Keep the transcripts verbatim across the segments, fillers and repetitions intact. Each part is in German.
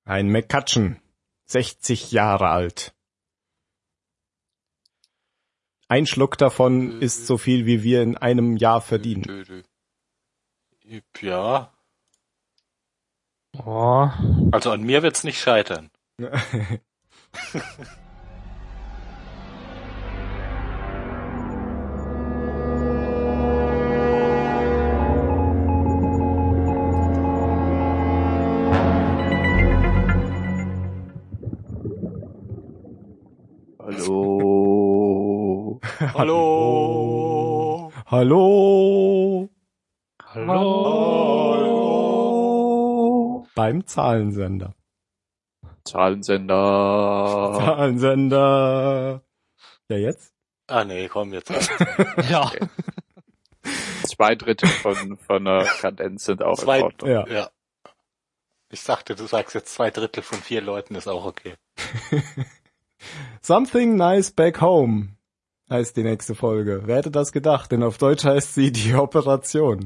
Ein McCutcheon, sechzig Jahre alt. Ein Schluck davon äh, ist so viel, wie wir in einem Jahr verdienen. Ja. Oh. Also an mir wird's nicht scheitern. Hallo. Hallo. Hallo. Hallo. Beim Zahlensender. Zahlensender. Zahlensender. Ja, jetzt? Ah, nee, komm, jetzt. Ja. Okay. Zwei Drittel von, von der Kadenz sind auch zwei, in Ordnung. Ja. ja. Ich sagte, du sagst jetzt zwei Drittel von vier Leuten ist auch okay. Something Nice Back Home heißt die nächste Folge. Wer hätte das gedacht? Denn auf Deutsch heißt sie Die Operation.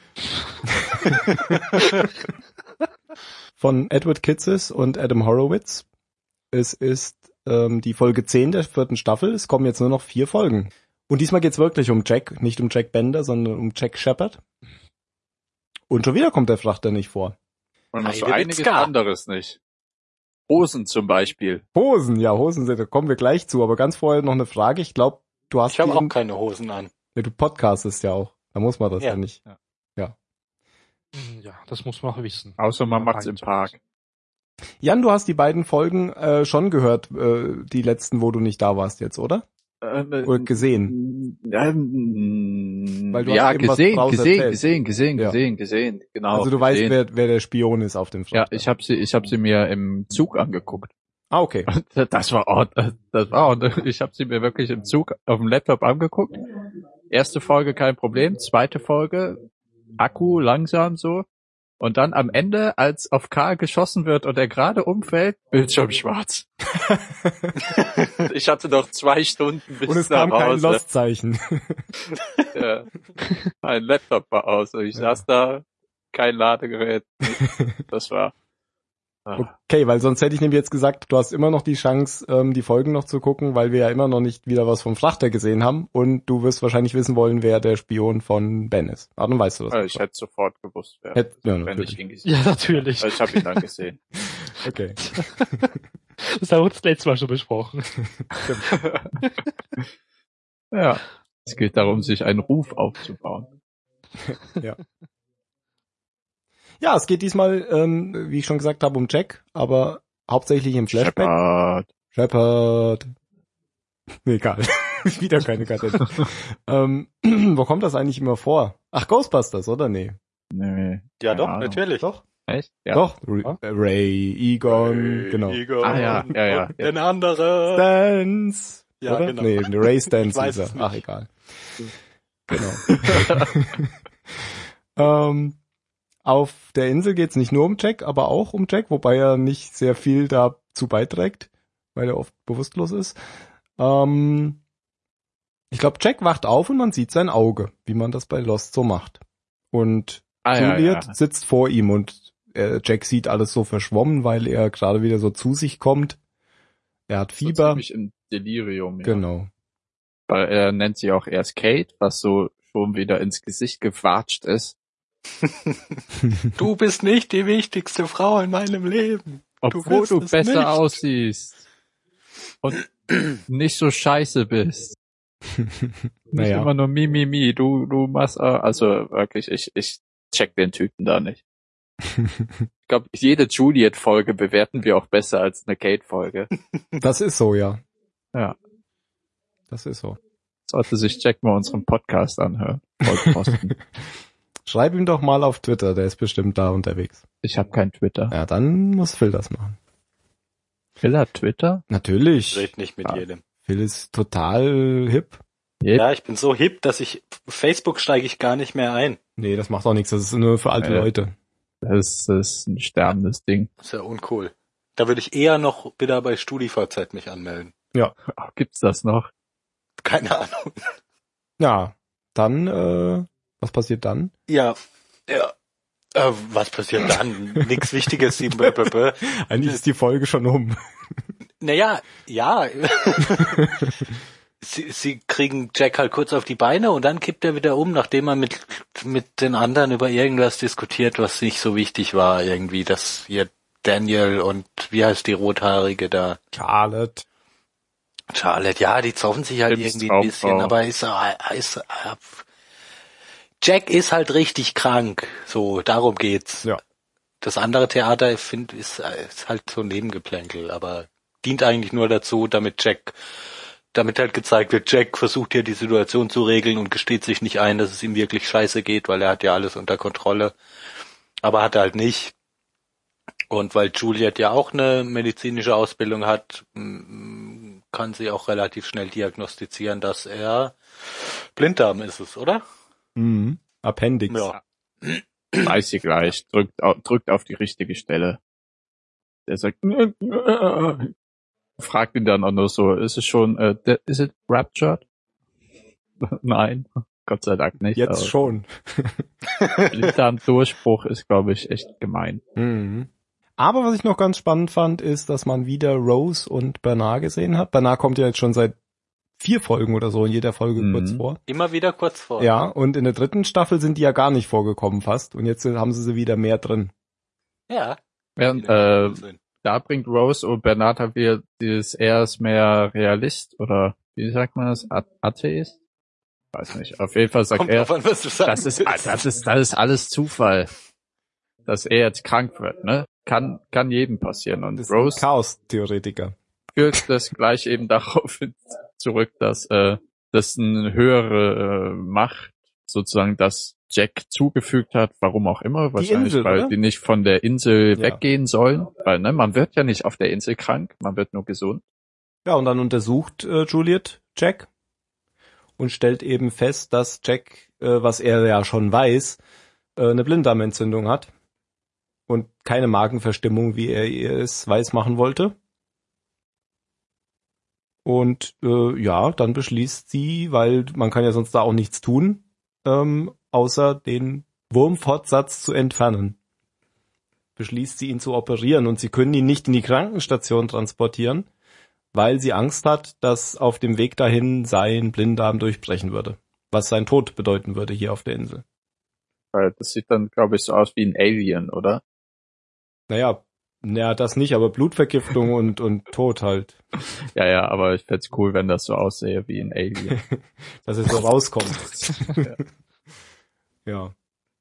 Von Edward Kitsis und Adam Horowitz. Es ist ähm, die Folge zehn der vierten Staffel. Es kommen jetzt nur noch vier Folgen. Und diesmal geht's wirklich um Jack. Nicht um Jack Bender, sondern um Jack Shepherd. Und schon wieder kommt der Frachter nicht vor. Und noch so einiges anderes nicht. Hosen zum Beispiel. Hosen, ja, Hosen, da kommen wir gleich zu. Aber ganz vorher noch eine Frage. Ich glaube, du hast... Ich habe auch keine Hosen an. Ja, du podcastest ja auch. Da muss man das ja, ja nicht. Ja. ja. Ja, das muss man auch wissen. Außer man macht's im Park. Jan, du hast die beiden Folgen äh, schon gehört, äh, die letzten, wo du nicht da warst jetzt, oder? Äh, oder gesehen? Ähm, Weil du ja, hast gesehen, gesehen, gesehen, gesehen, ja. gesehen, gesehen, genau. Also du gesehen. weißt, wer, wer der Spion ist auf dem Frachter. Ja, ich habe sie, ich habe sie mir im Zug angeguckt. Ah, okay. Das war auch, das war auch, ich habe sie mir wirklich im Zug auf dem Laptop angeguckt. Erste Folge kein Problem, zweite Folge Akku langsam so. Und dann am Ende, als auf Karl geschossen wird und er gerade umfällt, Bildschirm schwarz. Ich hatte noch zwei Stunden bis und es nach kam Hause. kein Lost-Zeichen. Ja. Mein Laptop war aus und ich ja. saß da, kein Ladegerät. Das war... Okay, weil sonst hätte ich nämlich jetzt gesagt, du hast immer noch die Chance, ähm, die Folgen noch zu gucken, weil wir ja immer noch nicht wieder was vom Frachter gesehen haben und du wirst wahrscheinlich wissen wollen, wer der Spion von Ben ist. Ah, dann weißt du das. Ja, ich hätte sofort gewusst, wer. Hätt, ja, wenn natürlich. ich ihn gesehen. Ja, natürlich. Also ich habe ihn dann gesehen. Okay. Das haben wir uns das letzte Mal schon besprochen. Ja. Es geht darum, sich einen Ruf aufzubauen. Ja. Ja, es geht diesmal, ähm, wie ich schon gesagt habe, um Jack, aber hauptsächlich im Flashback. Shepard. Shepard. Egal. Wieder keine Karte. ähm, wo kommt das eigentlich immer vor? Ach, Ghostbusters, oder? Nee. Nee. Ja, doch, Ahnung. natürlich. Doch. Echt? Ja. Doch. R- Ray, Egon, Ray, genau. Egon ah, ja, ja, ja. Und den anderen. Stans. Ja, oder? genau. Nee, Ray Stans weiß ist es er. nicht. Ach, egal. Genau. ähm, Auf der Insel geht's nicht nur um Jack, aber auch um Jack, wobei er nicht sehr viel dazu beiträgt, weil er oft bewusstlos ist. Ähm, ich glaube, Jack wacht auf und man sieht sein Auge, wie man das bei Lost so macht. Und ah, Juliet ja, ja. sitzt vor ihm und äh, Jack sieht alles so verschwommen, weil er gerade wieder so zu sich kommt. Er hat Fieber. So ziemlich im Delirium. Ja. Genau. Weil er nennt sie auch erst Kate, was so schon wieder ins Gesicht gewatscht ist. Du bist nicht die wichtigste Frau in meinem Leben. Obwohl du, du besser nicht. aussiehst. Und nicht so scheiße bist. Nicht naja. immer nur mi, mi, mi. Du, du machst, also wirklich, ich, ich check den Typen da nicht. Ich glaube, jede Juliet-Folge bewerten wir auch besser als eine Kate-Folge. Das ist so, ja. Ja. Das ist so. Sollte sich Jack mal unseren Podcast anhören. Schreib ihm doch mal auf Twitter, der ist bestimmt da unterwegs. Ich habe kein Twitter. Ja, dann muss Phil das machen. Phil hat Twitter? Natürlich. Red nicht mit ja. jedem. Phil ist total hip. Yep. Ja, ich bin so hip, dass ich Facebook steige ich gar nicht mehr ein. Nee, das macht auch nichts, das ist nur für alte äh, Leute. Das, das ist ein sterbendes Ding. Das ist ja uncool. Da würde ich eher noch wieder bei StudiVZ mich anmelden. Ja. Ach, gibt's das noch? Keine Ahnung. Ja, dann, äh, was passiert dann? Ja, ja. Äh, was passiert dann? Nix Wichtiges. Sie, b, b, b. Eigentlich ist die Folge schon um. Naja, ja. sie, sie kriegen Jack halt kurz auf die Beine und dann kippt er wieder um, nachdem er mit mit den anderen über irgendwas diskutiert, was nicht so wichtig war irgendwie, dass hier Daniel und wie heißt die Rothaarige da? Charlotte. Charlotte, ja, die zoffen sich halt Tim's irgendwie ein bisschen, Traumfrau. aber ist, ist, ist Jack ist halt richtig krank, so, darum geht's. Ja. Das andere Theater, ich finde, ist, ist halt so ein Nebengeplänkel, aber dient eigentlich nur dazu, damit Jack, damit halt gezeigt wird, Jack versucht hier die Situation zu regeln und gesteht sich nicht ein, dass es ihm wirklich scheiße geht, weil er hat ja alles unter Kontrolle, aber hat er halt nicht. Und weil Juliet ja auch eine medizinische Ausbildung hat, kann sie auch relativ schnell diagnostizieren, dass er Blinddarm ist es, oder? Mhm. Appendix. Ja. Weiß sie gleich. Drückt, au- drückt auf die richtige Stelle. Der sagt, fragt ihn dann auch nur so, ist es schon, äh, der- is it raptured? Nein, Gott sei Dank nicht. Jetzt schon. Blinddarm-Durchbruch ist, glaube ich, echt gemein. Mhm. Aber was ich noch ganz spannend fand, ist, dass man wieder Rose und Bernard gesehen hat. Bernard kommt ja jetzt schon seit vier Folgen oder so in jeder Folge Mhm. kurz vor. Immer wieder kurz vor. Ja, und in der dritten Staffel sind die ja gar nicht vorgekommen fast. Und jetzt haben sie sie wieder mehr drin. Ja. Während, äh, da bringt Rose und Bernard halt wieder dieses, er ist mehr Realist, oder wie sagt man das, A- Atheist? Weiß nicht. Auf jeden Fall sagt Kommt er, drauf an, was du sagst. das ist, das ist, das ist alles Zufall, dass er jetzt krank wird, ne? Kann, kann jedem passieren. Und Das ist ein Rose Chaos-Theoretiker. führt das gleich eben darauf zurück, dass, äh, dass eine höhere äh, Macht sozusagen das Jack zugefügt hat, warum auch immer, wahrscheinlich, Insel, weil oder? die nicht von der Insel Ja. weggehen sollen, weil, ne, man wird ja nicht auf der Insel krank, man wird nur gesund. Ja, und dann untersucht äh, Juliet Jack und stellt eben fest, dass Jack, äh, was er ja schon weiß, äh, eine Blinddarmentzündung hat und keine Magenverstimmung, wie er ihr es weiß machen wollte. Und äh, ja, dann beschließt sie, weil man kann ja sonst da auch nichts tun, ähm, außer den Wurmfortsatz zu entfernen. Beschließt sie, ihn zu operieren, und sie können ihn nicht in die Krankenstation transportieren, weil sie Angst hat, dass auf dem Weg dahin sein Blinddarm durchbrechen würde, was sein Tod bedeuten würde hier auf der Insel. Weil das sieht dann, glaube ich, so aus wie ein Alien, oder? Naja, naja, das nicht, aber Blutvergiftung und und Tod halt, Ja, ja, aber ich fänd's cool, wenn das so aussähe wie ein Alien. dass es so rauskommt. Ja. Ja.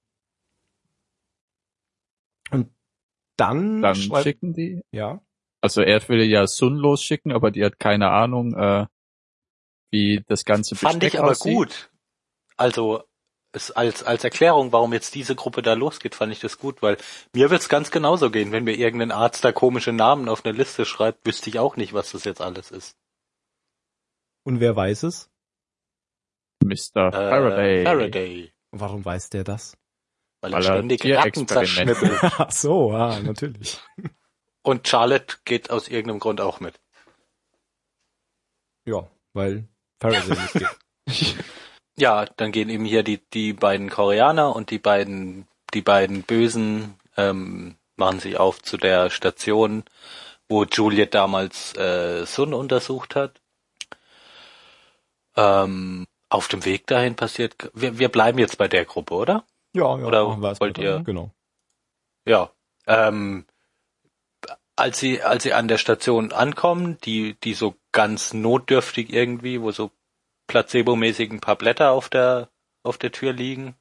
Und dann, Dann schreibt, schicken die, ja, also er will ja Sun losschicken, aber die hat keine Ahnung, äh, wie das ganze Fand Besteck ich aber aussieht. gut. Also es als als Erklärung, warum jetzt diese Gruppe da losgeht, fand ich das gut, weil mir wird's ganz genauso gehen, wenn mir irgendein Arzt da komische Namen auf eine Liste schreibt, wüsste ich auch nicht, was das jetzt alles ist. und wer weiß es? Mister Äh, Faraday. Faraday, Warum weiß der das? weil, Weil er er ständig Ratten Tierexperimente- zerschnippelt. Ach so, ah, natürlich. Und Charlotte geht aus irgendeinem Grund auch mit. Ja, weil Faraday nicht geht. Ja, dann gehen eben hier die die beiden Koreaner und die beiden die beiden Bösen ähm, machen sich auf zu der Station, wo Juliet damals äh, Sun untersucht hat. Ähm, auf dem Weg dahin passiert, wir, wir bleiben jetzt bei der Gruppe, oder? Ja, ja, Oder machen wir erst wollt mal ihr- dann. Genau. Ja. Ähm, als sie als sie an der Station ankommen, die die so ganz notdürftig irgendwie, wo so placebomäßig ein paar Blätter auf der auf der Tür liegen,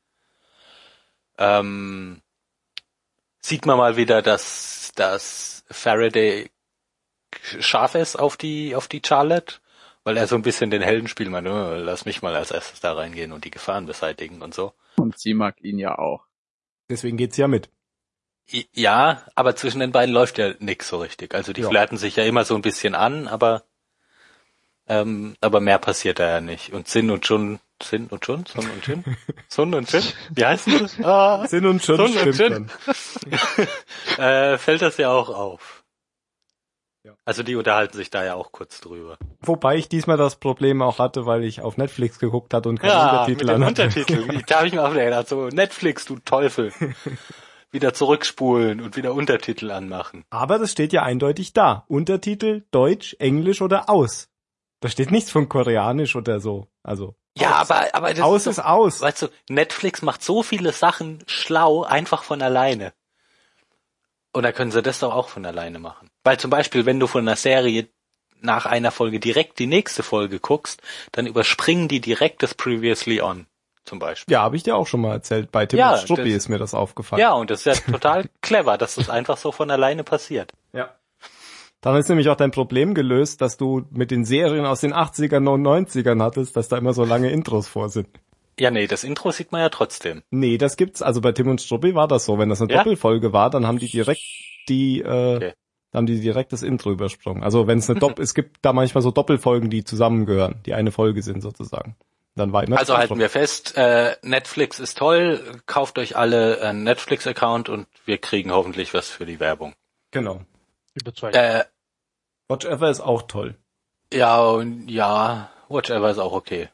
ähm, sieht man mal wieder, dass dass Faraday scharf ist auf die auf die Charlotte, weil er so ein bisschen den Helden spielt, man, oh, lass mich mal als erstes da reingehen und die Gefahren beseitigen und so. Und sie mag ihn ja auch. Deswegen geht's ja mit. I- Ja, aber zwischen den beiden läuft ja nix so richtig. Also die Ja. flirten sich ja immer so ein bisschen an, aber ähm, aber mehr passiert da ja nicht. Und Sin und Jun, Sin und Jun, Sun und Jin, Sun und Jin, wie heißen sie? Ah, Sinn und Schön Sun und stimmt Jin. dann. äh, fällt das ja auch auf. Also die unterhalten sich da ja auch kurz drüber. Wobei ich diesmal das Problem auch hatte, weil ich auf Netflix geguckt hatte und keine Ja, Untertitel mit den an. Untertiteln. Da habe ich mir auch gedacht, so Netflix, du Teufel. Wieder zurückspulen und wieder Untertitel anmachen. Aber das steht ja eindeutig da. Untertitel, Deutsch, Englisch oder aus. Da steht nichts von Koreanisch oder so. Also Ja, aus. aber aber das aus ist, ist doch, aus. Weißt du, Netflix macht so viele Sachen schlau einfach von alleine. Und da können sie das doch auch von alleine machen. Weil zum Beispiel, wenn du von einer Serie nach einer Folge direkt die nächste Folge guckst, dann überspringen die direkt das Previously On, zum Beispiel. Ja, habe ich dir auch schon mal erzählt. Bei Tim Ja, und Struppi das- ist mir das aufgefallen. Ja, und das ist ja total clever, dass das einfach so von alleine passiert. Ja. Dann ist nämlich auch dein Problem gelöst, dass du mit den Serien aus den achtzigern und neunzigern hattest, dass da immer so lange Intros vor sind. Ja, nee, das Intro sieht man ja trotzdem. Nee, das gibt's, also bei Tim und Struppi war das so. Wenn das eine Ja? Doppelfolge war, dann haben die direkt die, äh, Okay. dann haben die direkt das Intro übersprungen. Also wenn es eine Doppel, es gibt da manchmal so Doppelfolgen, die zusammengehören, die eine Folge sind sozusagen. Dann war immer Also das halten Intro. wir fest, äh, Netflix ist toll, kauft euch alle einen Netflix-Account und wir kriegen hoffentlich was für die Werbung. Genau. Überzeugt. Äh, Watch Ever ist auch toll. ja, und ja, Watch Ever ist auch okay.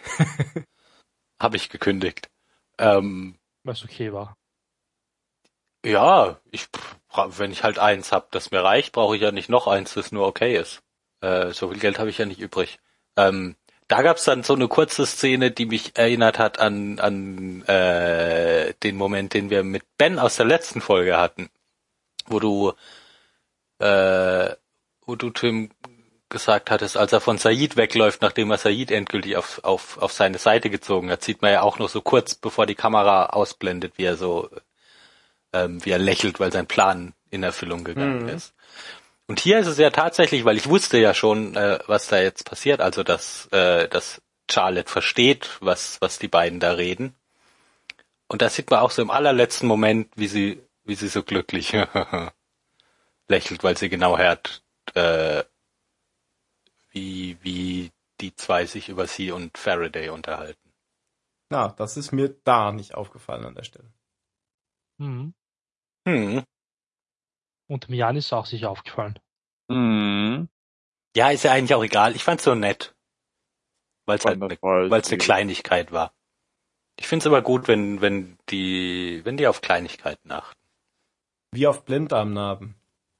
Habe ich gekündigt. Ähm, Was okay war. ja, ich, bra- wenn ich halt eins hab, das mir reicht, brauche ich ja nicht noch eins, das nur okay ist. Äh, so viel Geld habe ich ja nicht übrig. Ähm, da gab's dann so eine kurze Szene, die mich erinnert hat an, an äh, den Moment, den wir mit Ben aus der letzten Folge hatten, wo du, äh, wo du Tim gesagt hattest, als er von Said wegläuft, nachdem er Said endgültig auf, auf, auf seine Seite gezogen hat, sieht man ja auch noch so kurz, bevor die Kamera ausblendet, wie er so, ähm, wie er lächelt, weil sein Plan in Erfüllung gegangen Mhm. ist. Und hier ist es ja tatsächlich, weil ich wusste ja schon, äh, was da jetzt passiert, also dass, äh, dass Charlotte versteht, was, was die beiden da reden. Und da sieht man auch so im allerletzten Moment, wie sie, wie sie so glücklich lächelt, weil sie genau hört, äh, wie, wie die zwei sich über sie und Faraday unterhalten. Na, das ist mir da nicht aufgefallen an der Stelle. Mhm. Hm. Und dem Jan ist auch sicher aufgefallen. Mhm. Ja, ist ja eigentlich auch egal. Ich fand's so nett. Weil es halt Fand ne, das voll weil's eine süß. Kleinigkeit war. Ich find's aber gut, wenn, wenn die, wenn die auf Kleinigkeiten achten. Wie auf Blinddarmnarben.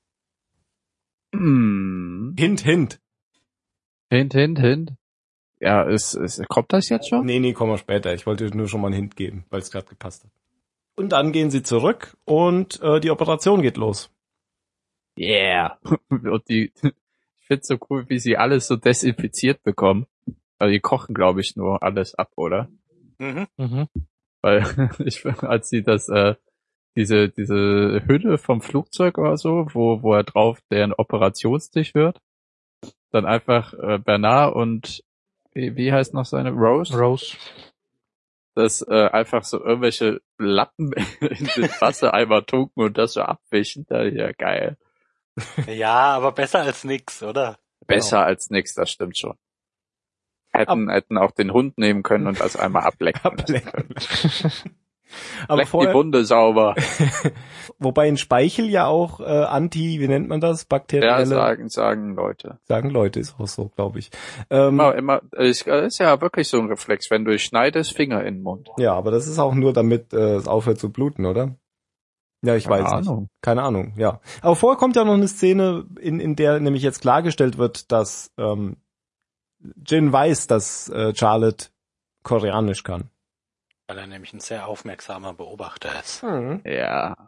Mhm. Hint, hint. Hint, hint, hint. Ja, ist, ist, kommt das jetzt schon? Nee, nee, kommen wir später. Ich wollte nur schon mal einen Hint geben, weil es gerade gepasst hat. Und dann gehen sie zurück und äh, die Operation geht los. Yeah. Und die, ich find's so cool, wie sie alles so desinfiziert bekommen. Weil die kochen, glaube ich, nur alles ab, oder? Mhm. Mhm. Weil ich, als sie das, äh, diese, diese Hülle vom Flugzeug oder so, wo, wo er drauf deren Operationstisch wird, dann einfach äh, Bernard und wie, wie heißt noch seine Rose? Rose. Das äh, einfach so irgendwelche Lappen in den Wassereimer tunken und das so abwischen. Da, ja, geil. Ja, aber besser als nix, oder? Besser als nix, das stimmt schon. Hätten, hätten auch den Hund nehmen können und das einmal ablecken. Ablecken. Aber Leck die vorher, Wunde sauber. wobei ein Speichel ja auch äh, anti, wie nennt man das, Ja, bakterielle, sagen, sagen Leute. sagen Leute, ist auch so, glaube ich. Ähm, Immer, immer, ist, ist ja wirklich so ein Reflex, wenn du schneidest, Finger in den Mund. ja, aber das ist auch nur, damit äh, es aufhört zu bluten, oder? Ja, ich Keine weiß nicht. Ahnung. Keine Ahnung, ja. Aber vorher kommt ja noch eine Szene, in, in der nämlich jetzt klargestellt wird, dass ähm, Jin weiß, dass äh, Charlotte Koreanisch kann. Weil er nämlich ein sehr aufmerksamer Beobachter ist. Ja.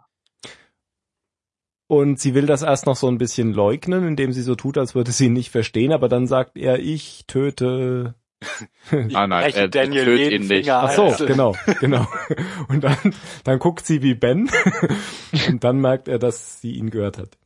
Und sie will das erst noch so ein bisschen leugnen, indem sie so tut, als würde sie ihn nicht verstehen, aber dann sagt er, ich töte... Ich Ah, nein, breche er Daniel tötet jeden ihn nicht. Finger Ach so, einzeln. genau, genau. Und dann, dann guckt sie wie Ben und dann merkt er, dass sie ihn gehört hat.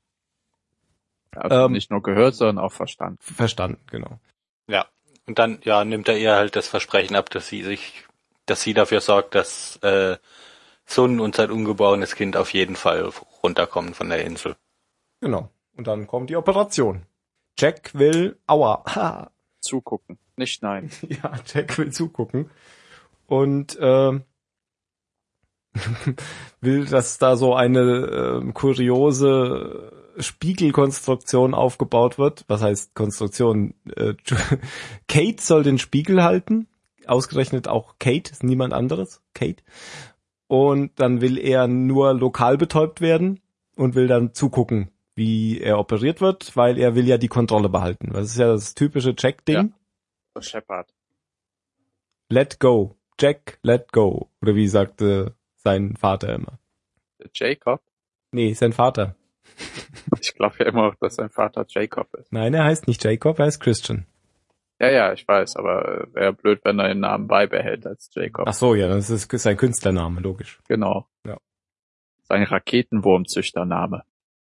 Also Ähm, nicht nur gehört, sondern auch verstanden. Verstanden, genau. Ja. Und dann, ja, nimmt er ihr halt das Versprechen ab, dass sie sich, dass sie dafür sorgt, dass äh, Sun und sein ungeborenes Kind auf jeden Fall runterkommen von der Insel. Genau. Und dann kommt die Operation. Jack will, aua, ha, Zugucken. Nicht nein. ja, Jack will zugucken und ähm, will, dass da so eine ähm, kuriose Spiegelkonstruktion aufgebaut wird. Was heißt Konstruktion? Äh, Kate soll den Spiegel halten. Ausgerechnet auch Kate, ist niemand anderes. Kate. Und dann will er nur lokal betäubt werden und will dann zugucken, wie er operiert wird, weil er will ja die Kontrolle behalten. Das ist ja das typische Jack-Ding. Ja. Shepard. Let go. Jack, let go. Oder wie sagte sein Vater immer. Jacob? Nee, sein Vater. Ich glaube ja immer, dass sein Vater Jacob ist. Nein, er heißt nicht Jacob, er heißt Christian. Ja, ja, ich weiß, aber wäre blöd, wenn er den Namen beibehält als Jacob. Ach so, ja, das ist sein Künstlername, logisch. Genau. Ja. Sein Raketenwurmzüchtername.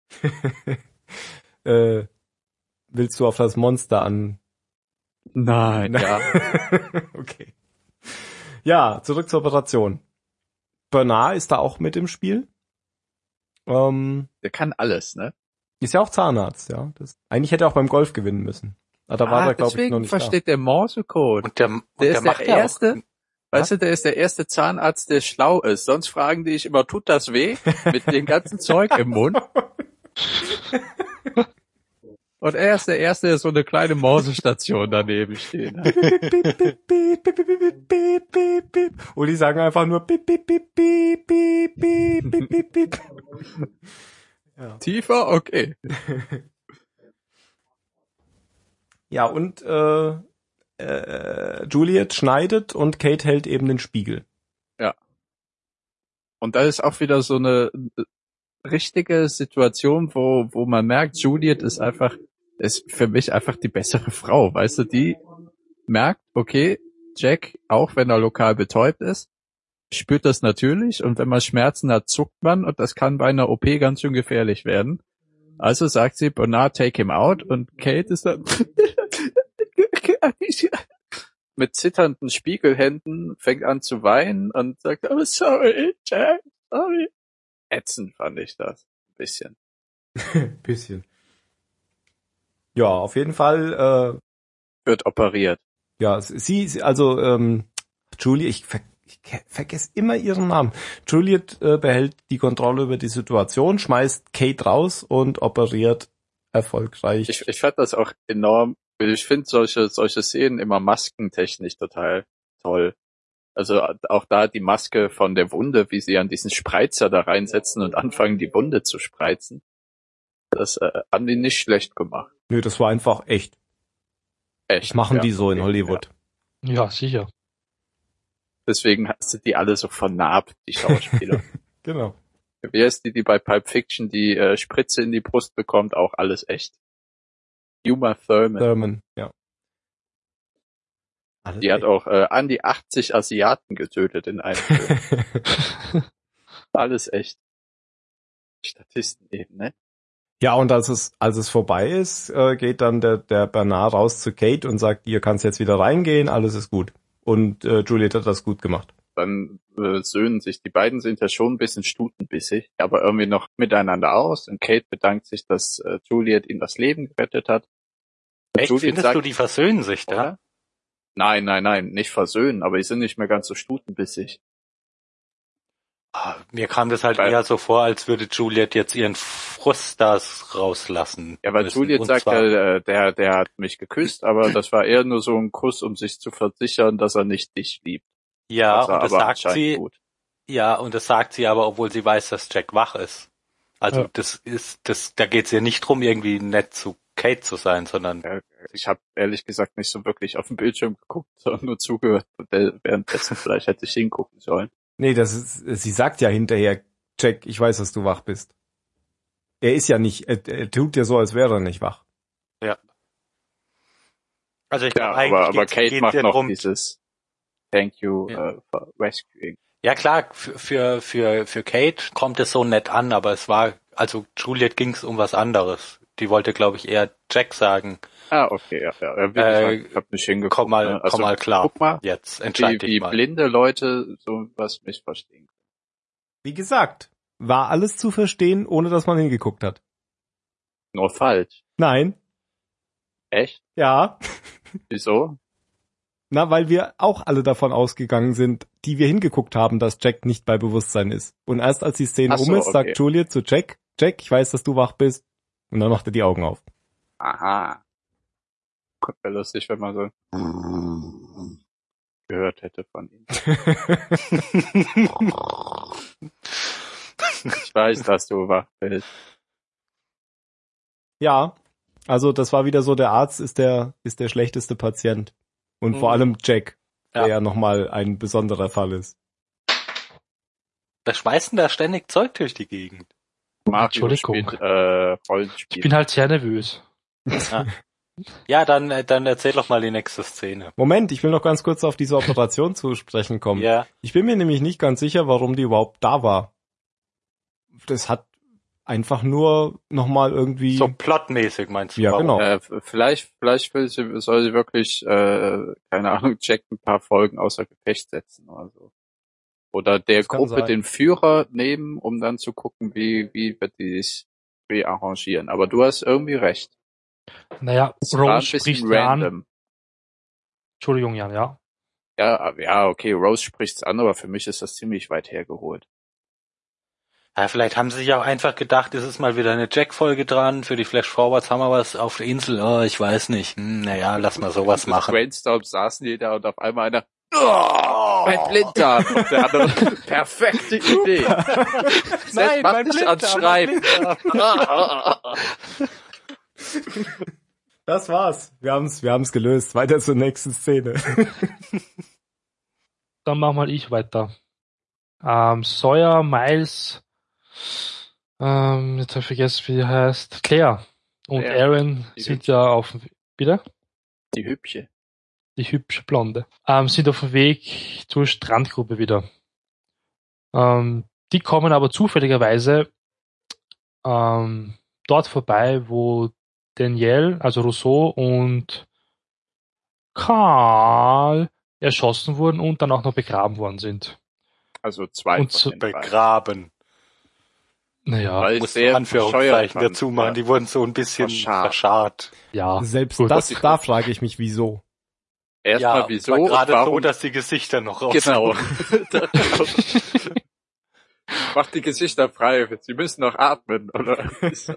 äh, willst du auf das Monster an... Nein, ja. Okay. Ja, zurück zur Operation. Bernard ist da auch mit im Spiel. Ähm, Der kann alles, ne? ist ja auch Zahnarzt, ja. Das, eigentlich hätte er auch beim Golf gewinnen müssen. Aber da war ah, er, glaube ich, noch deswegen nicht versteht der Morsecode. Und der, und Der der ist macht der ja erste, auch, weißt du, der ist der erste Zahnarzt, der schlau ist. Sonst fragen die dich immer, tut das weh? Mit dem ganzen Zeug im Mund. Und er ist der erste, der so eine kleine Morsestation daneben stehen hat. Und die sagen einfach nur bip, bip, bip, bip, bip, bip, bip, bip, bip. Ja. Tiefer? Okay. Ja, und äh, äh, Juliet schneidet und Kate hält eben den Spiegel. Ja. Und da ist auch wieder so eine richtige Situation, wo wo man merkt, Juliet ist einfach, ist für mich einfach die bessere Frau. Weißt du, die merkt, okay, Jack, auch wenn er lokal betäubt ist, spürt das natürlich und wenn man Schmerzen hat, zuckt man und das kann bei einer O P ganz schön gefährlich werden. Also sagt sie, Bernard, take him out und Kate ist dann mit zitternden Spiegelhänden fängt an zu weinen und sagt, oh sorry, Jack, sorry. Ätzend fand ich das. Ein bisschen. Bisschen. Ja, auf jeden Fall, äh, Wird operiert. ja, sie, sie also, ähm, Julie, ich, ver ich vergesse immer ihren Namen. Juliet äh, behält die Kontrolle über die Situation, schmeißt Kate raus und operiert erfolgreich. Ich, ich fand das auch enorm, ich finde solche, solche Szenen immer maskentechnisch total toll. Also auch da die Maske von der Wunde, wie sie an diesen Spreizer da reinsetzen und anfangen, die Wunde zu spreizen. Das äh, haben die nicht schlecht gemacht. Nö, das war einfach echt. Echt. Das machen ja, die so okay, in Hollywood. Ja. Ja, sicher. Deswegen hast du die alle so vernarbt, die Schauspieler. Genau. Wie heißt die, die bei Pulp Fiction die äh, Spritze in die Brust bekommt? Auch alles echt. Uma Thurman. Thurman, ja. Alles Die hat echt. auch äh, an die achtzig Asiaten getötet in einem Film. Alles echt. Statisten eben, ne? Ja, und als es, als es vorbei ist, äh, geht dann der, der Bernard raus zu Kate und sagt, ihr kannst jetzt wieder reingehen, alles ist gut. Und äh, Juliet hat das gut gemacht. Dann äh, söhnen sich, die beiden sind ja schon ein bisschen stutenbissig, aber irgendwie noch miteinander aus. Und Kate bedankt sich, dass äh, Juliet ihm das Leben gerettet hat. Echt? Juliet Findest sagt, du, die versöhnen sich da? oder? Nein, nein, nein, nicht versöhnen, aber die sind nicht mehr ganz so stutenbissig. Ah, mir kam das halt Weil- eher so vor, als würde Juliet jetzt ihren Frust da rauslassen. Ja, weil müssen. Juliet Und sagt, zwar- äh, der, der hat mich geküsst, aber das war eher nur so ein Kuss, um sich zu versichern, dass er nicht dich liebt. ja, Das war und das aber sagt anscheinend sie, gut. ja, und das sagt sie aber, obwohl sie weiß, dass Jack wach ist. Also Ja. das ist, das, da geht's ihr nicht drum, irgendwie nett zu Kate zu sein, sondern Ja, ich habe ehrlich gesagt nicht so wirklich auf den Bildschirm geguckt, sondern nur zugehört. Und der- währenddessen vielleicht hätte ich hingucken sollen. Nee, das ist, sie sagt ja hinterher, Jack, ich weiß, dass du wach bist. Er ist ja nicht, er, er tut ja so, als wäre er nicht wach. also ich Ja, glaube, eigentlich aber, aber geht's- Kate geht's macht ihr noch drum, dieses Thank you Ja. uh, for rescuing. ja klar, für, für, für, für Kate kommt es so nett an, aber es war, also Juliet ging's um was anderes. Die wollte, glaube ich, eher Jack sagen, Ah, okay, ja, ja. ja wie Äh, gesagt, ich hab nicht hingeguckt. komm mal, ne? Also, komm mal klar, Guck mal, jetzt, wie, entscheid dich wie mal. blinde Leute sowas missverstehen. Wie gesagt, war alles zu verstehen, ohne dass man hingeguckt hat. Nur falsch. Nein, Echt? ja, Wieso? na, weil wir auch alle davon ausgegangen sind, die wir hingeguckt haben, dass Jack nicht bei Bewusstsein ist. Und erst als die Szene Ach so, um ist, okay. sagt Juliet zu Jack, Jack, ich weiß, dass du wach bist. Und dann macht er die Augen auf. Aha. Wäre lustig, wenn man so gehört hätte von ihm. Ich weiß, dass du wach bist. Ja, also das war wieder so, der Arzt ist der ist der schlechteste Patient. Und Mhm. vor allem Jack, der Ja. ja nochmal ein besonderer Fall ist. Da schmeißen da ständig Zeug durch die Gegend. Mario Entschuldigung. spielt äh, Ich Rollenspiel. bin halt sehr nervös. Ja, dann, äh, dann erzähl doch mal die nächste Szene. Moment, ich will noch ganz kurz auf diese Operation zu sprechen kommen. Ja, Ich bin mir nämlich nicht ganz sicher, warum die überhaupt da war. Das hat einfach nur nochmal irgendwie... so plotmäßig meinst du? Ja, warum? genau. Äh, vielleicht, vielleicht will sie, soll sie wirklich, äh, keine Ahnung, Jack ein paar Folgen außer Gefecht setzen oder so. Oder der Das kann Gruppe sein. den Führer nehmen, um dann zu gucken, wie, wie wird die sich rearrangieren. Aber du hast irgendwie recht. Naja, Es war ein Rose bisschen spricht ja an. random. Entschuldigung, Jan, ja. Ja, aber- ja, okay, Rose spricht's an, aber für mich ist das ziemlich weit hergeholt. Ja, vielleicht haben sie sich auch einfach gedacht, es ist mal wieder eine Jack-Folge dran, für die Flash-Forwards haben wir was auf der Insel, oh, ich weiß nicht, hm, naja, lass mal sowas Das machen. Brainstorm saßen die da und auf einmal einer, oh, mein Blinddarm. Und der andere, perfekte Idee. Nein, mach dich ans Schreiben. Das war's. Wir haben's, wir haben's gelöst. Weiter zur nächsten Szene. Dann mach mal ich weiter. Ähm, Sawyer, Miles, ähm, jetzt habe ich vergessen, wie die heißt, Claire und Claire, Aaron die sind hübsche. ja auf dem, bitte? Die Hübsche. Die hübsche Blonde, ähm, sind auf dem Weg zur Strandgruppe wieder. Ähm, die kommen aber zufälligerweise ähm, dort vorbei, wo Danielle, also Rousseau und Karl erschossen wurden und dann auch noch begraben worden sind. Also zwei Und von so- den beiden. Begraben. Naja, Weil Muss sehr du Anführungszeichen bescheuert dazu fand, machen, ja. die wurden so ein bisschen Verscharrt. verscharrt. ja. Selbst Gut. das, da frage ich mich, wieso. Erstmal ja, wieso, war gerade warum, so, dass die Gesichter noch raus. genau. Macht die Gesichter frei, sie müssen noch atmen, oder?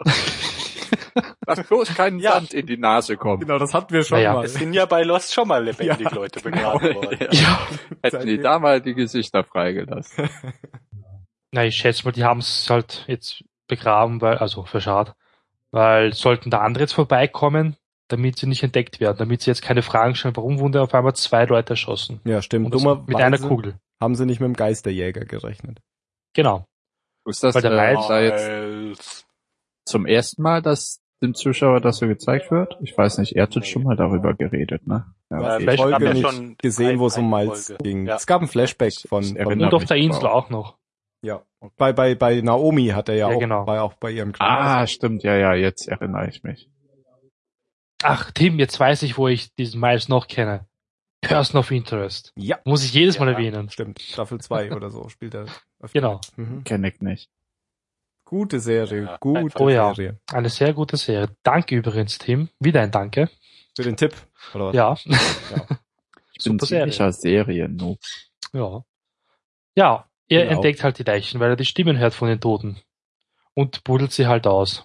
Lass bloß keinen Ja. Sand in die Nase kommen. Genau, das hatten wir schon Naja. mal. Es sind ja bei Lost schon mal lebendig Ja, Leute genau. begraben worden. Ja. Hätten die da mal die Gesichter freigelassen. Na, ich schätze mal, die haben es halt jetzt begraben, weil, also verscharrt. Weil sollten da andere jetzt vorbeikommen, damit sie nicht entdeckt werden, damit sie jetzt keine Fragen stellen, warum wurden auf einmal zwei Leute erschossen? Ja, stimmt. Und das Dummerweise mit einer Kugel. haben sie nicht mit dem Geisterjäger gerechnet. Genau. Ist das Weil der äh, Miles- da jetzt Als- zum ersten Mal, dass dem Zuschauer das so gezeigt wird? Ich weiß nicht, er hat jetzt schon mal darüber geredet, ne? Du Ja, hast Äh, die Flash Folge gab ja nicht schon gesehen, ein- wo es um eine Miles Folge. ging. Ja. Es gab ein Flashback Ich von, von erinnere Und auf mich der Insel auch. auch noch. ja. Bei, bei, bei Naomi hat er ja, Ja, auch, genau. bei, auch bei ihrem Ah, stimmt, ja, ja, jetzt erinnere ich mich. Ach, Tim, jetzt weiß ich, wo ich diesen Miles noch kenne. Person of Interest. Ja, Muss ich jedes Mal Ja. erwähnen. stimmt. Staffel zwei oder so spielt er. öfter. Genau. Mhm. Kenn ich nicht. Gute Serie, Ja, gute einfach. Oh ja. Serie. Eine sehr gute Serie. Danke übrigens, Tim. Wieder ein Danke. Für den Tipp, oder was? Ja. Ich bin Super Serie. ziemlicher Serien-Noob. Ja. Ja, er Genau. entdeckt halt die Leichen, weil er die Stimmen hört von den Toten. Und buddelt sie halt aus.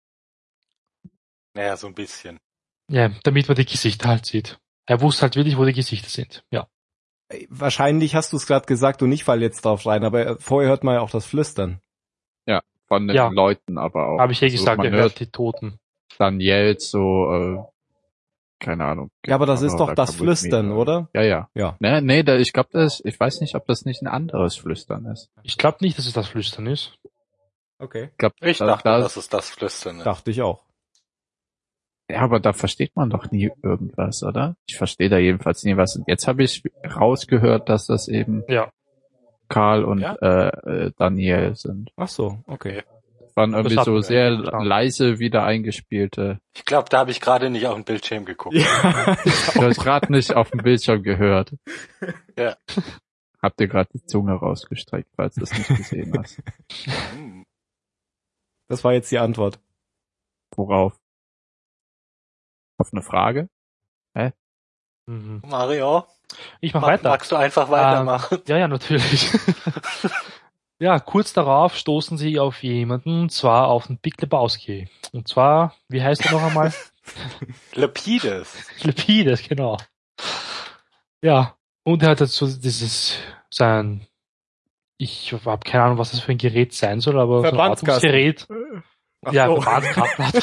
Naja, so ein bisschen. Ja, damit man die Gesichter halt sieht. Er wusste halt wirklich, wo die Gesichter sind. Ja. Ey, Wahrscheinlich hast du es gerade gesagt und ich fall jetzt drauf rein, aber äh, vorher hört man ja auch das Flüstern. Von den Ja. Leuten aber auch. Habe ich ja Also gesagt, man er hört hört die Toten. Danielle so, äh, keine Ahnung. Ja, aber das ist Gitarre doch das kaputt Flüstern, mit, oder? Ja, ja. Ja. Nee, nee, da, ich glaube, das, ich weiß nicht, ob das nicht ein anderes Flüstern ist. Ich glaube nicht, dass es das Flüstern ist. Okay. Ich glaube, Ich da, dachte, da, das ist das Flüstern. Dachte ich auch. ja, aber da versteht man doch nie irgendwas, oder? Ich verstehe da jedenfalls nie was. Und jetzt habe ich rausgehört, dass das eben Ja. Karl und Ja? äh, äh, Daniel sind. Ach so, okay. Waren irgendwie hatten so wir sehr eigentlich getan. leise wieder eingespielte. Ich glaube, da habe ich gerade nicht auf den Bildschirm geguckt. Ja. Du hast gerade nicht auf dem Bildschirm gehört. Ja. Habt ihr gerade die Zunge rausgestreckt, falls du es nicht gesehen hast. Hm. Das war jetzt die Antwort. Worauf? Auf eine Frage? Mhm. Mario, Ich mach mag, weiter. magst du einfach weitermachen? Ja, ja, natürlich. Ja, kurz darauf stoßen sie auf jemanden, und zwar auf den Big Lebowski. Und zwar, wie heißt er noch einmal? Lapides. Lapides, genau. Ja, und er hat dazu dieses, sein, ich habe keine Ahnung, was das für ein Gerät sein soll, aber so ein Verbandskasten. Atmungsgerät. Ach Ja, so. Verbandskasten.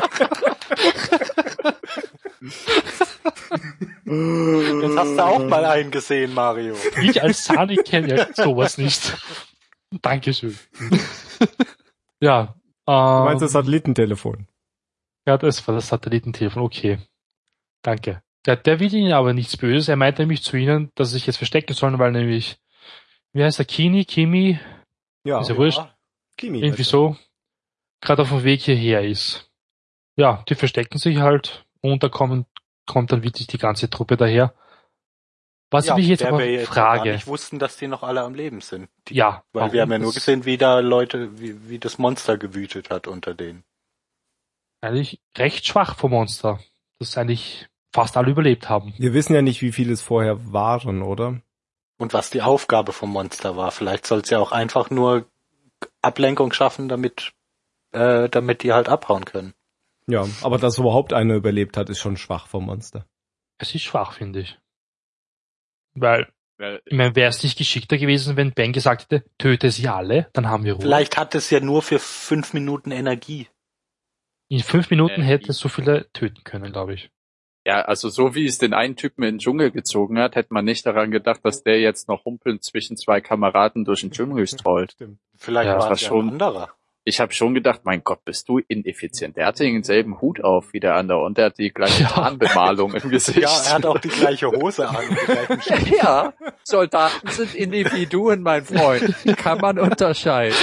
Jetzt hast du auch mal einen gesehen, Mario. Ich als Sani kenne ja sowas nicht. Dankeschön. Ja. Ähm, Du meinst das Satellitentelefon? Ja, das war das Satellitentelefon, okay. Danke. Der, der will ihnen aber nichts Böses. Er meinte nämlich zu ihnen, dass sie sich jetzt verstecken sollen, weil nämlich, wie heißt der, Kini, Kimi, Ja, ist ja wurscht, Kimi. irgendwie so, gerade auf dem Weg hierher ist. Ja, die verstecken sich halt und da kommen, kommt dann wirklich die ganze Truppe daher. Was Ja, ich mich jetzt der aber wir jetzt gar frage, nicht wussten, dass die noch alle am Leben sind. Die, ja, weil warum wir haben ja nur das gesehen, wie da Leute, wie, wie das Monster gewütet hat unter denen. eigentlich recht schwach vom Monster, dass eigentlich fast alle überlebt haben. Wir wissen ja nicht, wie viele es vorher waren, oder? Und was die Aufgabe vom Monster war. Vielleicht soll es ja auch einfach nur Ablenkung schaffen, damit, äh, damit die halt abhauen können. Ja, aber dass überhaupt einer überlebt hat, ist schon schwach vom Monster. Es ist schwach, finde ich. Weil, Weil- ich meine, wäre es nicht geschickter gewesen, wenn Ben gesagt hätte, töte sie alle, dann haben wir Ruhe. Vielleicht hat es ja nur für fünf Minuten Energie. In fünf Minuten Äh, hätte es so viele töten können, glaube ich. Ja, also so wie es den einen Typen in den Dschungel gezogen hat, hätte man nicht daran gedacht, dass der jetzt noch humpelnd zwischen zwei Kameraden durch den Dschungel strollt. Stimmt. Vielleicht Ja, war das es ja war schon- ein anderer. Ich habe schon gedacht, mein Gott, bist du ineffizient. Der hatte denselben Hut auf wie der andere und der hat die gleiche Ja. Tarnbemalung im Gesicht. Ja, er hat auch die gleiche Hose an. Die gleichen Schuhe. Ja, Soldaten sind Individuen, mein Freund. Kann man unterscheiden.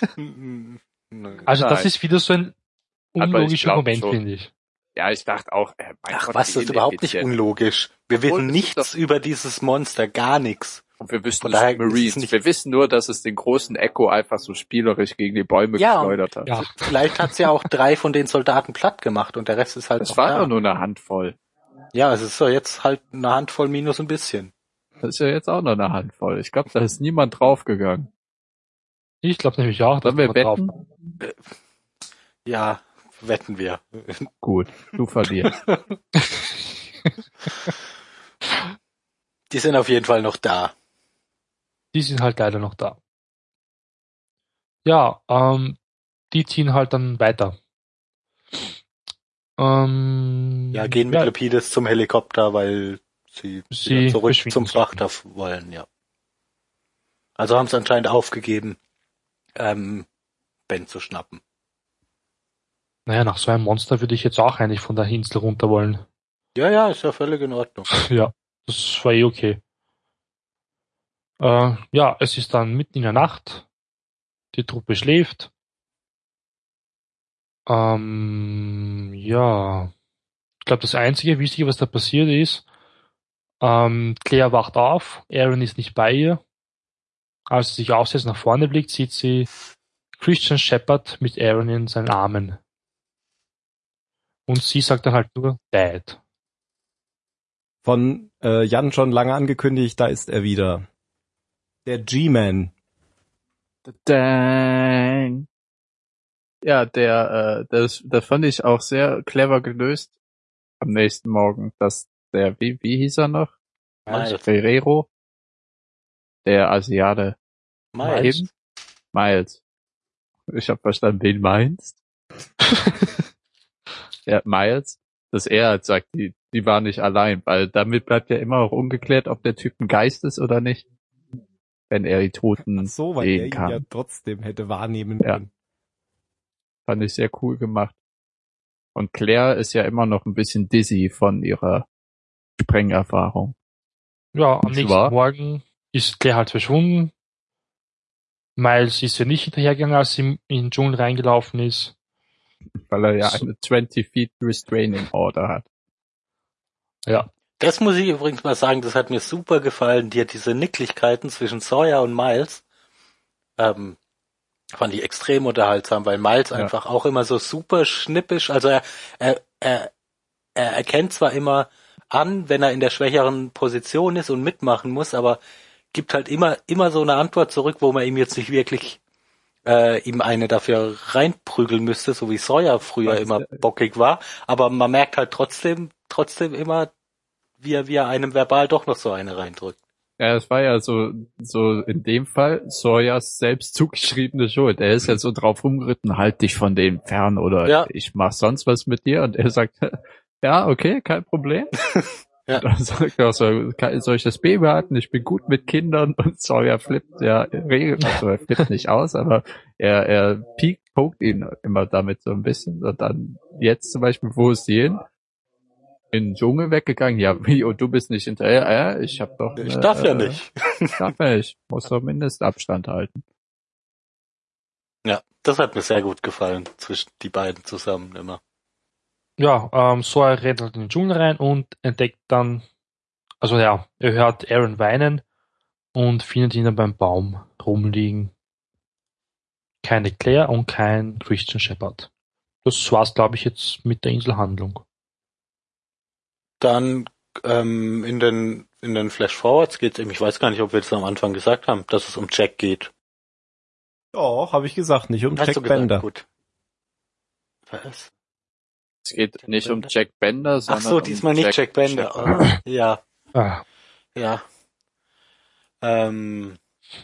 Also das Nein. ist wieder so ein Aber ich unlogischer glaub Moment, schon. finde ich. Ja, ich dachte auch, äh, mein Ach Gott, was, wie das ist überhaupt nicht ineffizient. unlogisch. Wir Obwohl, wissen es ist nichts doch- über dieses Monster, gar nichts. Und wir wissen Von das daher ist es Marines. nicht- Wir wissen nur, dass es den großen Echo einfach so spielerisch gegen die Bäume Ja, geschleudert hat. Ja, Vielleicht hat's ja auch drei von den Soldaten platt gemacht und der Rest ist halt Das noch war da. doch nur eine Handvoll. Ja, es ist so jetzt halt eine Handvoll minus ein bisschen. Das ist ja jetzt auch noch eine Handvoll. Ich glaube, da ist niemand draufgegangen. ich glaube nämlich auch, dass Sollen wir man drauf. wetten? Ja, wetten wir. Gut, du verlierst. Die sind auf jeden Fall noch da. Die sind halt leider noch da. Ja, ähm, die ziehen halt dann weiter. Ähm, Ja, gehen mit ja, Lapides zum Helikopter, weil sie, Sie wieder zurück verschwinden zum sollten. Frachter wollen, ja. Also haben sie anscheinend aufgegeben, ähm, Ben zu schnappen. Naja, nach so einem Monster würde ich jetzt auch eigentlich von der Insel runter wollen. Ja, ja, ist ja völlig in Ordnung. Ja, das war eh okay. Äh, ja, es ist dann mitten in der Nacht. Die Truppe schläft. Ähm, ja. Ich glaube, das einzige Wichtige, was da passiert ist, ähm, Claire wacht auf, Aaron ist nicht bei ihr. Als sie sich aufsetzt, nach vorne blickt, sieht sie Christian Shepard mit Aaron in seinen Armen. Und sie sagt dann halt nur Dad. Von äh, Jan schon lange angekündigt, da ist er wieder. Der G-Man. Dang. Ja, der, äh, das, das fand ich auch sehr clever gelöst am nächsten Morgen, dass der, wie, wie hieß er noch? Miles. Ferrero, der Asiate. Miles. Eben? Miles. Ich habe verstanden, wen meinst? Ja, Miles, dass er halt sagt, die, die war nicht allein, weil damit bleibt ja immer auch ungeklärt, ob der Typ ein Geist ist oder nicht, wenn er die Toten Ach so, weil sehen er ihn kann. ja trotzdem hätte wahrnehmen Ja. können. Fand ich sehr cool gemacht. Und Claire ist ja immer noch ein bisschen dizzy von ihrer Sprengerfahrung. Ja, am Nicht nächsten wahr? Morgen ist Claire halt verschwunden. Miles ist ja nicht hinterhergegangen, als sie in den Dschungel reingelaufen ist. Weil er ja So. eine zwanzig Feet Restraining Order hat. Ja, Das muss ich übrigens mal sagen, das hat mir super gefallen. Die hat diese Nicklichkeiten zwischen Sawyer und Miles, ähm, fand ich extrem unterhaltsam, weil Miles Ja. einfach auch immer so super schnippisch, also er, er, er, er erkennt zwar immer an, wenn er in der schwächeren Position ist und mitmachen muss, aber gibt halt immer immer so eine Antwort zurück, wo man ihm jetzt nicht wirklich äh, ihm eine dafür reinprügeln müsste, so wie Sawyer früher Was, immer äh, bockig war. Aber man merkt halt trotzdem trotzdem immer, wie er, wie er einem verbal doch noch so eine reindrückt. Ja, es war ja so, so in dem Fall Sawyers selbst zugeschriebene Schuld. Er ist ja so drauf rumgeritten, halt dich von dem fern oder Ja. ich mach sonst was mit dir. Und er sagt, ja, okay, kein Problem. Ja. Dann sagt er so, kann- soll ich das Baby halten? Ich bin gut mit Kindern. Und Sawyer flippt ja regel, also er flippt nicht aus, aber er, er piekt, pokt ihn immer damit so ein bisschen. Und dann jetzt zum Beispiel, wo ist sie hin? In den Dschungel weggegangen, ja, wie, und du bist nicht hinterher, ja, ich hab doch... Ich ne, darf ja äh, nicht. Ich darf ja nicht, muss doch Mindestabstand halten. Ja, das hat mir sehr gut gefallen, zwischen die beiden zusammen immer. Ja, ähm, Sawyer rennt halt in den Dschungel rein und entdeckt dann, also ja, er hört Aaron weinen und findet ihn dann beim Baum rumliegen. Keine Claire und kein Christian Shepard. Das war's, glaube ich, jetzt mit der Inselhandlung. Dann ähm, in den in den Flash-Forwards geht's eben, ich weiß gar nicht, ob wir das am Anfang gesagt haben, dass es um Jack geht. Doch, habe ich gesagt, nicht um Hast Jack du gesagt? Bender. Gut. Was? Es geht nicht um Jack Bender, Ach sondern so, um diesmal nicht Jack Bender. Shepard. Oh, ja, Ah, ja. Ähm,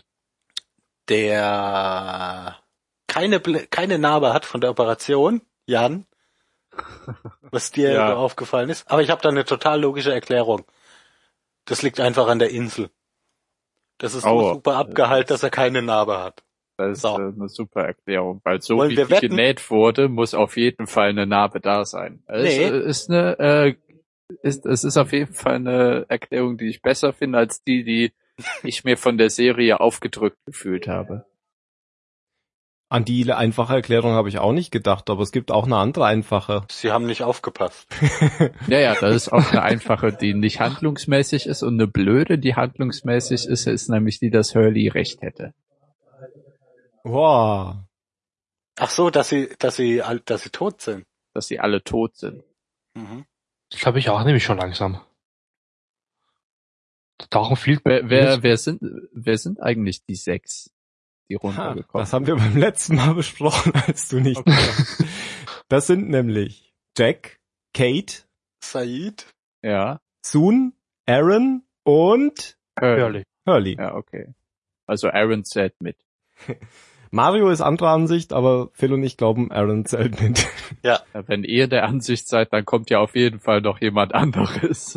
der keine Ble- keine Narbe hat von der Operation, Jan, was dir Ja. so aufgefallen ist. Aber ich habe da eine total logische Erklärung. Das liegt einfach an der Insel. Das ist so Aua. super abgeheilt, dass er keine Narbe hat. Das ist So. äh, eine super Erklärung, weil so Wollen wie wir die wetten? genäht wurde, muss auf jeden Fall eine Narbe da sein. Es Nee. ist eine, äh, ist, es ist auf jeden Fall eine Erklärung, die ich besser finde als die, die ich mir von der Serie aufgedrückt gefühlt habe. An die einfache Erklärung habe ich auch nicht gedacht, aber es gibt auch eine andere einfache. Sie haben nicht aufgepasst. Ja, ja, das ist auch eine einfache, die nicht handlungsmäßig ist, und eine blöde, die handlungsmäßig ist, ist nämlich die, dass Hurley recht hätte. Wow. Ach so, dass sie, dass sie, all- dass sie tot sind. Dass sie alle tot sind. Mhm. das glaube ich auch nämlich schon langsam. Da tauchen viel... Wer, wer, wer sind, wer sind eigentlich die sechs, die Ha, runtergekommen das haben wir beim letzten Mal besprochen, als du nicht Okay. warst. Das sind nämlich Jack, Kate, Said? Ja. Soon, Aaron und Hurley. Hurley. Ja, okay. Also Aaron zählt mit. Mario ist anderer Ansicht, aber Phil und ich glauben, Aaron zählt mit. Ja, wenn ihr der Ansicht seid, dann kommt ja auf jeden Fall noch jemand anderes.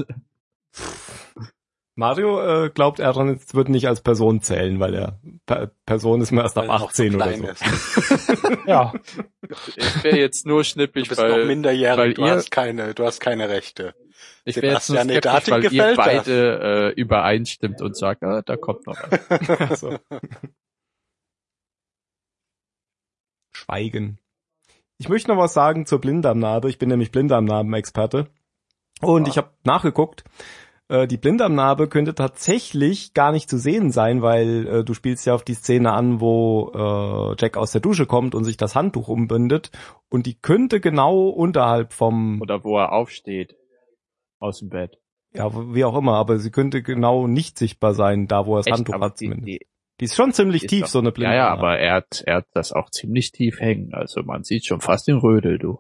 Mario äh, glaubt, Aaron wird nicht als Person zählen, weil er per Person ist man erst ab Weil er noch achtzehn so oder klein so. ist. Ja, Ich wäre jetzt nur Du schnippig, bist noch weil, minderjährig, weil du ihr- hast keine, du hast keine Rechte. ich wäre jetzt nur Sebastian skeptisch, Edati weil ihr gefällt das. beide äh, übereinstimmt und sagt, ah, da kommt noch was. Also. Schweigen. Ich möchte noch was sagen zur Blinddarmnarbe. Ich bin nämlich Blinddarmnarben-Experte. Und Ah. ich habe nachgeguckt. Äh, die Blinddarmnarbe könnte tatsächlich gar nicht zu sehen sein, weil äh, du spielst ja auf die Szene an, wo äh, Jack aus der Dusche kommt und sich das Handtuch umbindet. Und die könnte genau unterhalb vom, Oder wo er aufsteht. Aus dem Bett. ja, wie auch immer, aber sie könnte genau nicht sichtbar sein, da wo er das Echt, Handtuch aber hat die, zumindest. die, Die ist schon ziemlich die ist tief, doch- so eine ja, Blinddarmnarbe. ja, aber er hat, er hat das auch ziemlich tief hängen. Also man sieht schon fast den Rödel, du.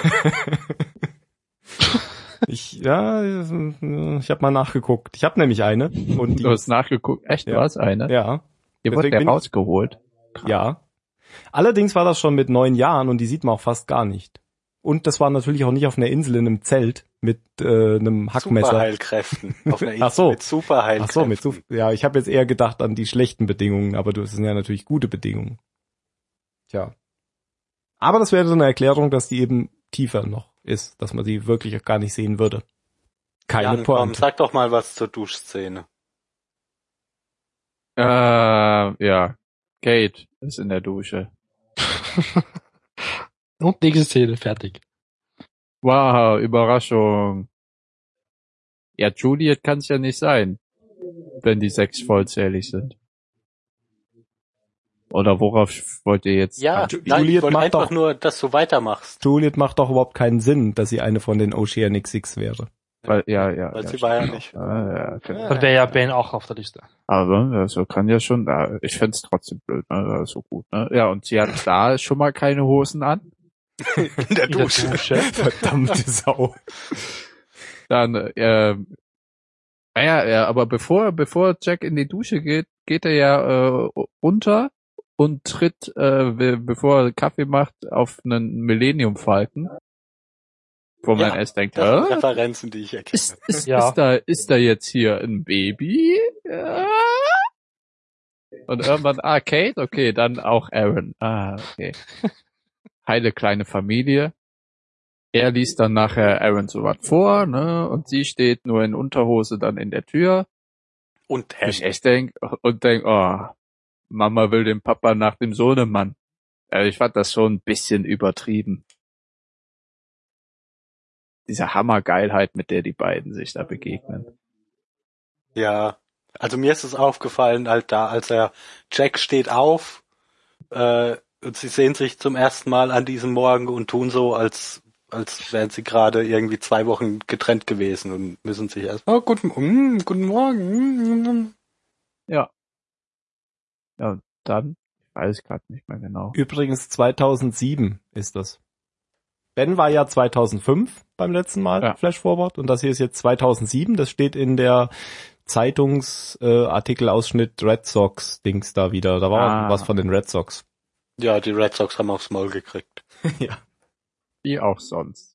Ich, ja, ich habe mal nachgeguckt. Ich habe nämlich eine. Und die, Du hast nachgeguckt. Echt, Ja. war es eine? ja, Hier wurde Deswegen der bin ich- rausgeholt. ja. Allerdings war das schon mit neun Jahren und die sieht man auch fast gar nicht. Und das war natürlich auch nicht auf einer Insel in einem Zelt mit äh, einem Hackmesser. Superheilkräften. Auf einer Insel Ach so. mit Superheilkräften. Ach so, mit so, ja, ich habe jetzt eher gedacht an die schlechten Bedingungen, aber das sind ja natürlich gute Bedingungen. Tja. Aber das wäre so eine Erklärung, dass die eben tiefer noch ist, dass man die wirklich gar nicht sehen würde. Keine Jan, komm, Pointe. sag doch mal was zur Duschszene. Äh, ja. Kate ist in der Dusche. und nächste Szene, fertig. Wow, Überraschung. Ja, Juliet kann es ja nicht sein, wenn die sechs vollzählig sind. Oder worauf wollt ihr jetzt? Ja, Ju- nein, Juliet ich wollte macht einfach doch- nur, dass du weitermachst. Juliet macht doch überhaupt keinen Sinn, dass sie eine von den Oceanic Six wäre. Weil, ja, ja. Weil ja, sie war ja stimmt. nicht. Ah, ja, okay. Dann wäre ja Ben auch auf der Liste. Aber also kann ja schon, ja, ich find's trotzdem blöd, ne? So gut, ne? Ja, und sie hat klar schon mal keine Hosen an. In der In der Dusche. Dusche. Verdammte Sau. Dann, äh, naja, ja, aber bevor, bevor Jack in die Dusche geht, geht er ja äh, runter und tritt, äh, be- bevor er Kaffee macht, auf einen Millennium-Falken. Wo man Ja, erst denkt, Das sind Hä? Referenzen, die ich erkenne. Ist, ist, Ja. ist, da, ist da jetzt hier ein Baby? Ja. Und irgendwann, ah, Kate? Okay, dann auch Aaron. Ah, okay. Heile kleine Familie. Er liest dann nachher Aaron so was vor, ne? Und sie steht nur in Unterhose dann in der Tür. Und Ich Hemd. echt denk, und denk, oh, Mama will den Papa nach dem Sohnemann. Also ich fand das schon ein bisschen übertrieben. Diese Hammergeilheit, mit der die beiden sich da begegnen. Ja. Also mir ist es aufgefallen, halt da, als er, Jack steht auf, äh, und sie sehen sich zum ersten Mal an diesem Morgen und tun so, als, als wären sie gerade irgendwie zwei Wochen getrennt gewesen und müssen sich erst, oh, guten, mm, guten Morgen. Mm. Ja. Ja, und dann, ich weiß gerade nicht mehr genau. Übrigens zweitausendsieben ist das. Ben war ja zweitausendfünf beim letzten Mal, Ja. Flash Forward, und das hier ist jetzt zweitausendsieben. Das steht in der Zeitungsartikelausschnitt Red Sox Dings da wieder. Da war Ah. was von den Red Sox. Ja, die Red Sox haben aufs Maul gekriegt. Ja. Wie auch sonst.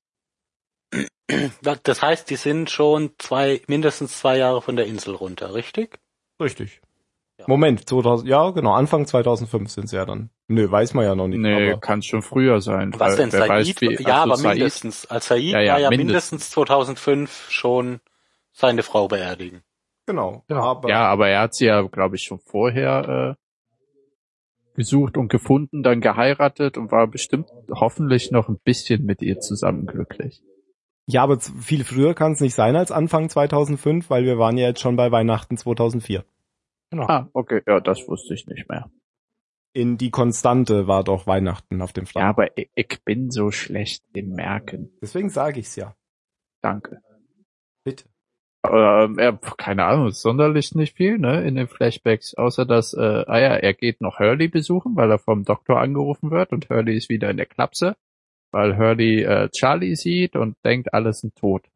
Das heißt, die sind schon zwei, mindestens zwei Jahre von der Insel runter, richtig? Richtig. Ja. Moment, zweitausend, ja, genau, Anfang zweitausendfünf sind sie ja dann. Nö, weiß man ja noch nicht. Nee, aber kann schon früher sein. Was weil denn, wer Said? weiß, wie, ja, also aber Said, mindestens. Als Said Ja, ja, war ja mindestens. mindestens zweitausendfünf schon seine Frau beerdigen. Genau. Genau. Aber Ja, aber er hat sie ja, glaube ich, schon vorher äh, gesucht und gefunden, dann geheiratet und war bestimmt hoffentlich noch ein bisschen mit ihr zusammen glücklich. ja, aber z- viel früher kann es nicht sein als Anfang zweitausendfünf, weil wir waren ja jetzt schon bei Weihnachten zweitausendvier. Genau. Ah, okay, ja, das wusste ich nicht mehr. In die Konstante war doch Weihnachten auf dem Ja, Start. aber ich, ich bin so schlecht im Merken. Deswegen sage ich's ja. Danke. Bitte. Ähm, ja, keine Ahnung, sonderlich nicht viel, ne, in den Flashbacks, außer dass, äh, ah ja, er geht noch Hurley besuchen, weil er vom Doktor angerufen wird und Hurley ist wieder in der Klapse, weil Hurley äh, Charlie sieht und denkt, alle sind tot.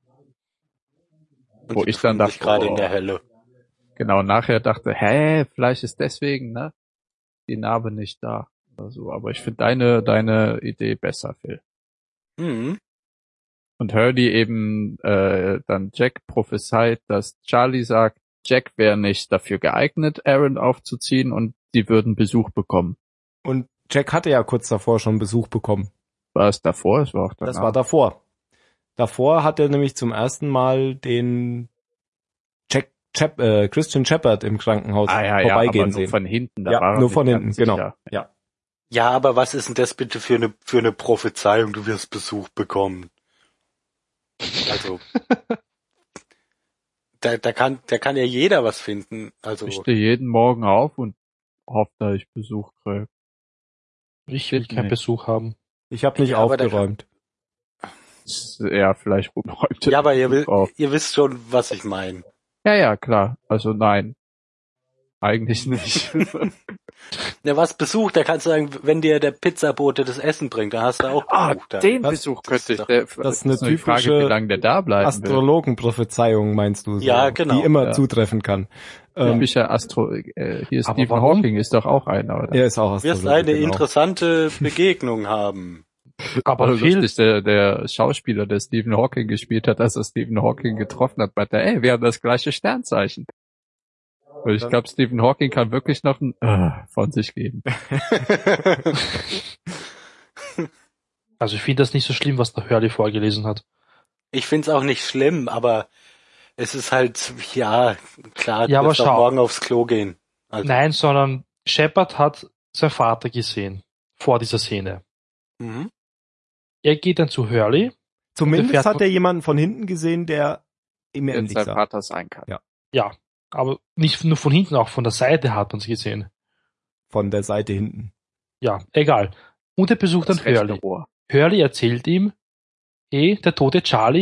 Und Wo die ich dann befinden sich dachte, gerade oh. in der Hölle. Genau, nachher dachte, hä, vielleicht ist deswegen, ne, die Narbe nicht da. Oder so. Aber ich finde deine, deine Idee besser, Phil. Mhm. Und Hurley eben äh, dann Jack prophezeit, dass Charlie sagt, Jack wäre nicht dafür geeignet, Aaron aufzuziehen und die würden Besuch bekommen. Und Jack hatte ja kurz davor schon Besuch bekommen. War es davor? Es war auch danach. Das war davor. Davor hat er nämlich zum ersten Mal den Jack, Chap, äh, Christian Shepard im Krankenhaus ah, ja, ja, aber vorbeigehen nur sehen. von hinten. Da Ja, war er nur nicht von ganz hinten, sicher. genau. Ja. Ja, aber was ist denn das bitte für eine, für eine Prophezeiung? Du wirst Besuch bekommen. Also, da, da kann, da kann ja jeder was finden. Also, Ich stehe jeden Morgen auf und hoffe, dass ich Besuch kriege. Ich will Bitte keinen nicht. Besuch haben. Ich habe nicht Ja, aber da- aufgeräumt. Ja, vielleicht räumt er ja, aber ihr, Besuch will, auf. ihr wisst schon, was ich meine. Ja, ja, klar. Also nein. Eigentlich nicht. Ja, was Besuch, da kannst du sagen, wenn dir der Pizzabote das Essen bringt, dann hast du auch ah, Besuch da. den Das- Besuch das könnte ist ich. doch- Der, das ist eine nur die Frage, typische wie lange der da bleiben will. Astrologenprophezeiung meinst du, so, Ja, genau. die immer Ja. zutreffen kann. Ähm, Typischer Astro, äh, hier Aber Stephen warum? Hawking ist doch auch einer, oder? er ist auch Du wirst Astrologe. eine genau. interessante Begegnung haben. Aber Also viel, lustig, der, der Schauspieler, der Stephen Hawking gespielt hat, als er Stephen Hawking getroffen hat, meinte, ey, wir haben das gleiche Sternzeichen. Und ich Dann- glaube, Stephen Hawking kann wirklich noch ein äh, von sich geben. also ich finde das nicht so schlimm, was der Hurley vorgelesen hat. Ich find's auch nicht schlimm, aber es ist halt, ja, klar, du Ja, aber wirst auch schau. morgen aufs Klo gehen. Also, Nein, sondern Shepard hat seinen Vater gesehen. Vor dieser Szene. mhm. Er geht dann zu Hurley. Zumindest Der fährt- hat er jemanden von hinten gesehen, der ihm Wenn ähnlich sein sah. Vater sein kann. Ja. Ja, aber nicht nur von hinten, auch von der Seite hat man sie gesehen. Von der Seite hinten. Ja, egal. Und er besucht dann Das rechte Hurley. Ohr. Hurley erzählt ihm, hey, der tote Charlie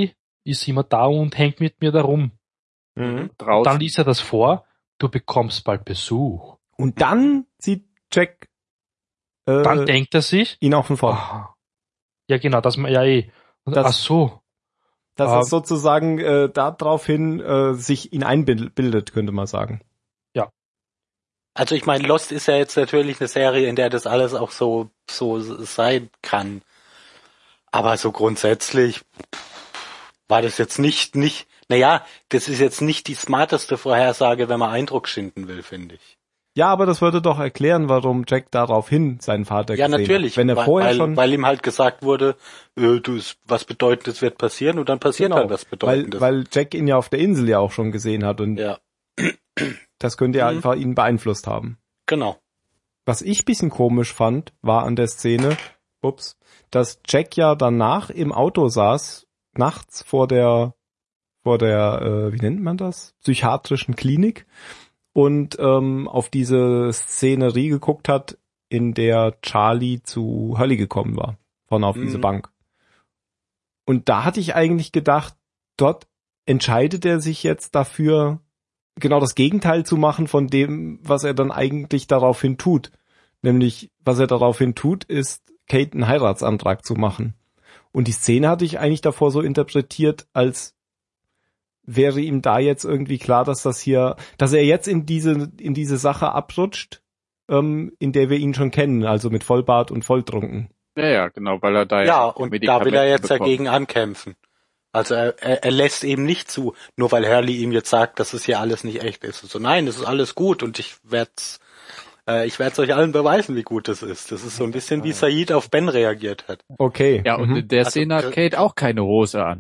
ist immer da und hängt mit mir da rum. Mhm. Draußen. Dann liest er das vor, du bekommst bald Besuch. Und dann sieht Jack äh, Dann denkt er sich, ihn auch von vorne. ah, ja genau, das ja eh. Und, Das- ach so, Dass Ah. es sozusagen äh, daraufhin äh, sich ihn einbildet, könnte man sagen. Also ich meine, Lost ist ja jetzt natürlich eine Serie, in der das alles auch so so sein kann. Aber so grundsätzlich war das jetzt nicht, nicht, naja, das ist jetzt nicht die smarteste Vorhersage, wenn man Eindruck schinden will, finde ich. Ja, aber das würde doch erklären, warum Jack daraufhin seinen Vater Ja, gesehen natürlich, hat. Wenn er weil, vorher weil, schon... weil ihm halt gesagt wurde, äh, du, was Bedeutendes wird passieren und dann passiert Genau, halt was weil, Bedeutendes. weil Jack ihn ja auf der Insel ja auch schon gesehen hat und ja, das könnte ja Mhm. einfach ihn beeinflusst haben. genau. Was ich bisschen komisch fand, war an der Szene, ups, dass Jack ja danach im Auto saß, nachts vor der, vor der, äh, wie nennt man das? Psychiatrischen Klinik und ähm, auf diese Szenerie geguckt hat, in der Charlie zu Holly gekommen war, vorne auf Mhm. diese Bank. Und da hatte ich eigentlich gedacht, dort entscheidet er sich jetzt dafür, genau das Gegenteil zu machen von dem, was er dann eigentlich daraufhin tut. Nämlich, was er daraufhin tut, ist, Kate einen Heiratsantrag zu machen. Und die Szene hatte ich eigentlich davor so interpretiert, als wäre ihm da jetzt irgendwie klar, dass das hier, dass er jetzt in diese, in diese Sache abrutscht, ähm, in der wir ihn schon kennen, also mit Vollbart und volltrunken. Ja, ja, genau, weil er da Ja, die und da will Medikamente er jetzt bekommt. dagegen ankämpfen. Also er, er, er lässt eben nicht zu, nur weil Hurley ihm jetzt sagt, dass es hier alles nicht echt ist. So, nein, es ist alles gut und ich werd's, äh, ich werd's euch allen beweisen, wie gut es ist. Das ist so ein bisschen wie Said auf Ben reagiert hat. Okay. Ja, und mhm. in der Also, Szene äh, hat Kate auch keine Hose an.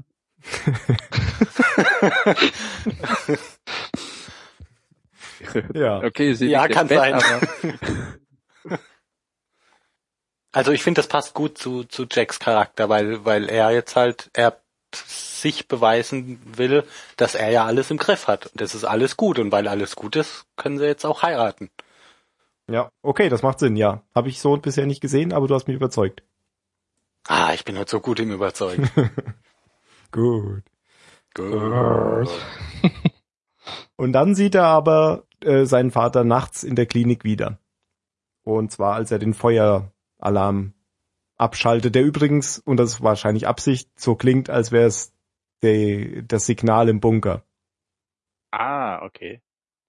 Ja. Okay, sie Ja, liegt im kann Bett, sein. aber Also ich finde, das passt gut zu, zu Jacks Charakter, weil, weil er jetzt halt, er sich beweisen will, dass er ja alles im Griff hat. Und das ist alles gut. Und weil alles gut ist, können sie jetzt auch heiraten. Ja, okay, das macht Sinn, ja. Habe ich so bisher nicht gesehen, aber du hast mich überzeugt. Ah, ich bin heute so gut im Überzeugen. Gut. Gut. Und dann sieht er aber äh, seinen Vater nachts in der Klinik wieder. Und zwar, als er den Feueralarm abschaltet, der übrigens, und das ist wahrscheinlich Absicht, so klingt, als wäre es der- das Signal im Bunker. ah, okay.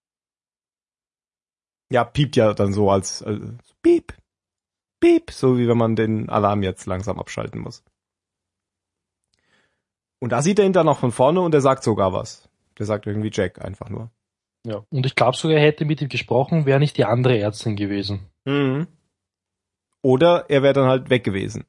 Ja, piept ja dann so als, als piep, piep, so wie wenn man den Alarm jetzt langsam abschalten muss. Und da sieht er ihn dann auch von vorne und er sagt sogar was. Der sagt irgendwie Jack einfach nur. ja. Und ich glaube sogar, er hätte mit ihm gesprochen, wäre nicht die andere Ärztin gewesen. Mhm. Oder er wäre dann halt weg gewesen.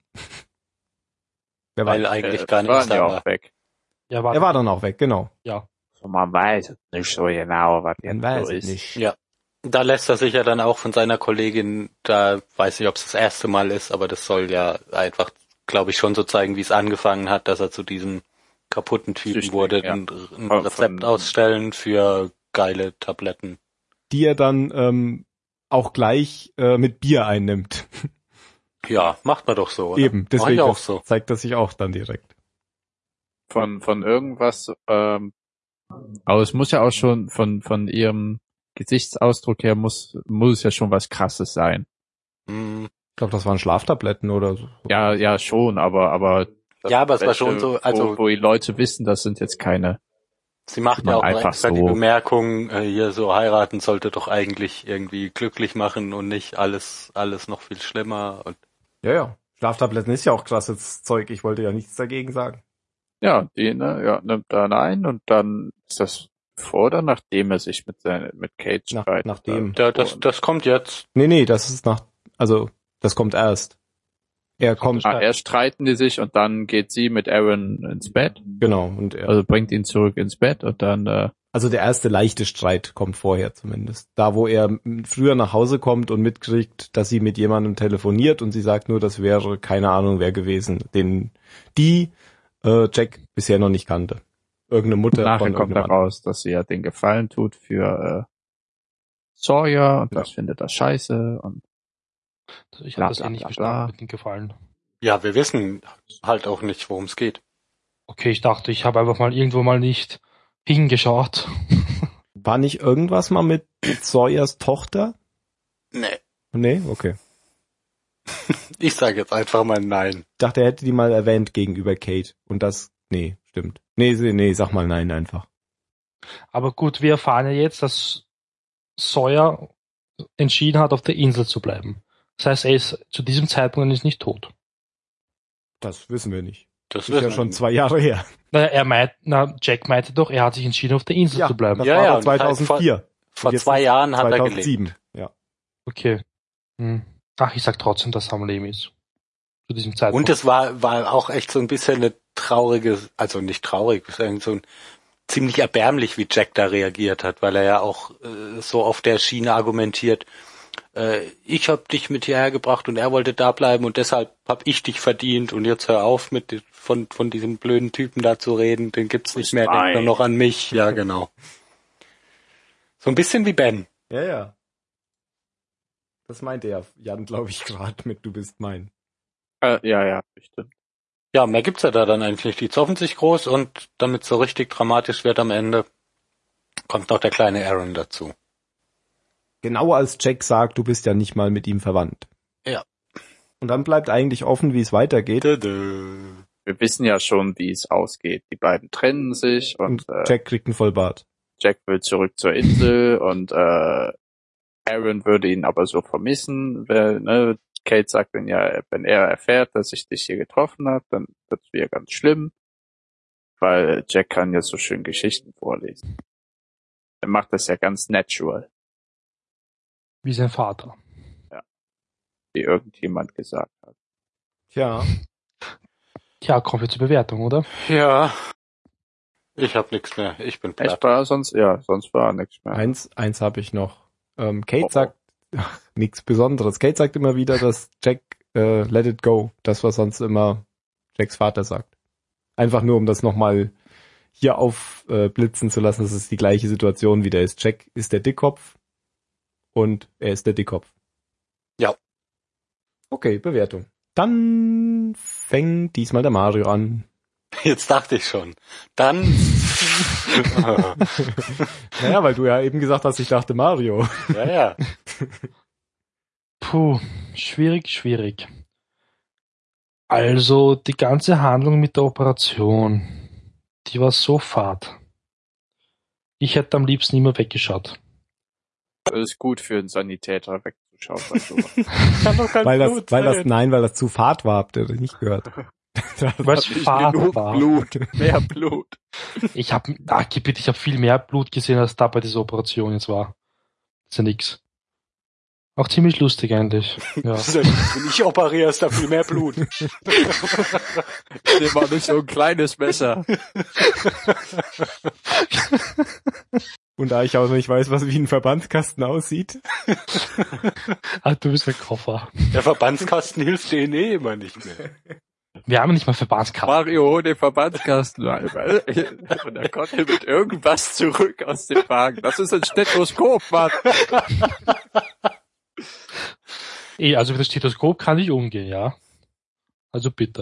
Wer Weil weiß. eigentlich Äh, gar waren nichts ja da auch war. weg. Ja, war, Er war dann auch weg, genau. ja. So, man weiß es nicht so genau, was Man jetzt weiß so es ist. nicht. Ja. Da lässt er sich ja dann auch von seiner Kollegin, da weiß nicht, ob es das erste Mal ist, aber das soll ja einfach, glaube ich, schon so zeigen, wie es angefangen hat, dass er zu diesem kaputten Typen Süchtig, wurde, ja. ein, ein Von- Rezept von- ausstellen für geile Tabletten. Die er dann ähm, auch gleich äh, mit Bier einnimmt. Ja, macht man doch so, oder? Eben, Mach ich deswegen auch das so. zeigt das sich auch dann direkt. Von, von irgendwas, ähm, aber es muss ja auch schon von, von ihrem Gesichtsausdruck her muss, muss es ja schon was Krasses sein. Hm. Ich glaube, das waren Schlaftabletten oder so. Ja, ja, schon, aber, aber. Ja, aber es war welche, schon so, also Wo, wo die Leute wissen, das sind jetzt keine. sie macht man ja auch einfach extra die so- Bemerkung, äh, hier so heiraten sollte doch eigentlich irgendwie glücklich machen und nicht alles, alles noch viel schlimmer. Und Ja, ja. Schlaftabletten ist ja auch krasses Zeug. Ich wollte ja nichts dagegen sagen. Ja, die, ne, ja, nimmt dann ein und dann ist das vor oder nachdem er sich mit seine, mit Kate Nach- streitet. nachdem. ja, das, das kommt jetzt. Nee, nee, das ist nach, also, das kommt erst. Er kommt, Ah, erst streiten die sich und dann geht sie mit Aaron ins Bett, genau, und er, also bringt ihn zurück ins Bett und dann, äh, also der erste leichte Streit kommt vorher zumindest. Da, wo er m- früher nach Hause kommt und mitkriegt, dass sie mit jemandem telefoniert und sie sagt nur, das wäre keine Ahnung wer gewesen, den, die, äh, Jack bisher noch nicht kannte. Irgendeine Mutter nachher von kommt irgendeinem heraus, dass sie ja den Gefallen tut für äh, Sawyer und das findet er scheiße und Ich Bla, habe das bla, eh nicht bla, verstanden bla. mit dem Gefallen. Ja, wir wissen halt auch nicht, worum es geht. Okay, ich dachte, ich habe einfach mal irgendwo mal nicht hingeschaut. War nicht irgendwas mal mit Sawyers Tochter? Nee. Nee? Okay. Ich sage jetzt einfach mal nein. Ich dachte, er hätte die mal erwähnt gegenüber Kate. Und das, nee, stimmt. Nee, nee, nee, sag mal nein einfach. Aber gut, wir erfahren ja jetzt, dass Sawyer entschieden hat, auf der Insel zu bleiben. Das heißt, er ist zu diesem Zeitpunkt nicht, nicht tot. Das wissen wir nicht. Das Das ist ja wissen schon wir zwei Jahre her. Na, er meint, na, Jack meinte doch, er hat sich entschieden, auf der Insel zu bleiben. Das Ja, war ja, doch und zweitausendvier. Vor Und jetzt zwei ist Jahren hat er zweitausendsieben. gelebt. Ja. Okay. Hm. Ach, ich sag trotzdem, dass er am Leben ist. Zu diesem Zeitpunkt. Und es war, war auch echt so ein bisschen eine traurige, also nicht traurig, sondern so ein ziemlich erbärmlich, wie Jack da reagiert hat, weil er ja auch äh, so auf der Schiene argumentiert, äh, ich habe dich mit hierher gebracht und er wollte da bleiben und deshalb habe ich dich verdient und jetzt hör auf mit von von diesem blöden Typen da zu reden, den gibt's nicht mehr, denk nur noch an mich. Ja, genau. So ein bisschen wie Ben. Ja, ja. Das meinte ja Jan, glaube ich, gerade mit Du bist mein. Äh, ja, ja, bestimmt. Ja, mehr gibt's ja da dann eigentlich nicht. Die zoffen sich groß und damit so richtig dramatisch wird am Ende, kommt noch der kleine Aaron dazu. Genau als Jack sagt, du bist ja nicht mal mit ihm verwandt. Ja. Und dann bleibt eigentlich offen, wie es weitergeht. Dö-dö. Wir wissen ja schon, wie es ausgeht. Die beiden trennen sich und, Und äh, Jack kriegt einen Vollbart. Jack will zurück zur Insel und äh, Aaron würde ihn aber so vermissen, weil, ne, Kate sagt dann ja, wenn er erfährt, dass ich dich hier getroffen habe, dann wird es wieder ganz schlimm, weil Jack kann ja so schön Geschichten vorlesen. Er macht das ja ganz natural, Wie sein Vater. wie irgendjemand gesagt hat. Tja. Tja, kommen wir zur Bewertung, oder? Ja. Ich hab nichts mehr. Ich bin platt. Echt war sonst, ja, sonst war nichts mehr. Eins, eins habe ich noch. Ähm, Kate Oh, oh. sagt ach, nichts Besonderes. Kate sagt immer wieder, dass Jack äh, let it go. Das, was sonst immer Jacks Vater sagt. Einfach nur, um das nochmal hier aufblitzen äh, zu lassen, dass es die gleiche Situation wieder ist. Jack ist der Dickkopf und er ist der Dickkopf. Ja. Okay, Bewertung. Dann fängt diesmal der Mario an. Jetzt dachte ich schon. Dann. Naja, weil du ja eben gesagt hast, ich dachte Mario. Ja, ja. Puh, schwierig, schwierig. Also, die ganze Handlung mit der Operation, die war so fad. Ich hätte am liebsten immer weggeschaut. Das ist gut für einen Sanitäter wegzuschauen bei sowas. Kann doch kein Weil das, Blut weil das, sein. nein, weil das zu fad war, habt ihr das nicht gehört. Was Hab ich fad genug war. Blut, mehr Blut. Ich habe, ah, bitte, ich habe viel mehr Blut gesehen, als da bei dieser Operation jetzt war. Das ist ja nix. Auch ziemlich lustig eigentlich. Ja. Wenn ich operiere, ist da viel mehr Blut. Nimm mal nicht so ein kleines Messer. Und da ich auch noch nicht weiß, was wie ein Verbandskasten aussieht. Ah, du bist ein Koffer. Der Verbandskasten hilft denen eh immer nicht mehr. Wir haben nicht mal Verbandskarten. Mario holt den Verbandskasten rein. Und er konnte mit irgendwas zurück aus dem Wagen. Das ist ein Stethoskop, Mann. Eh, also mit dem Stethoskop kann ich umgehen, ja. Also bitte.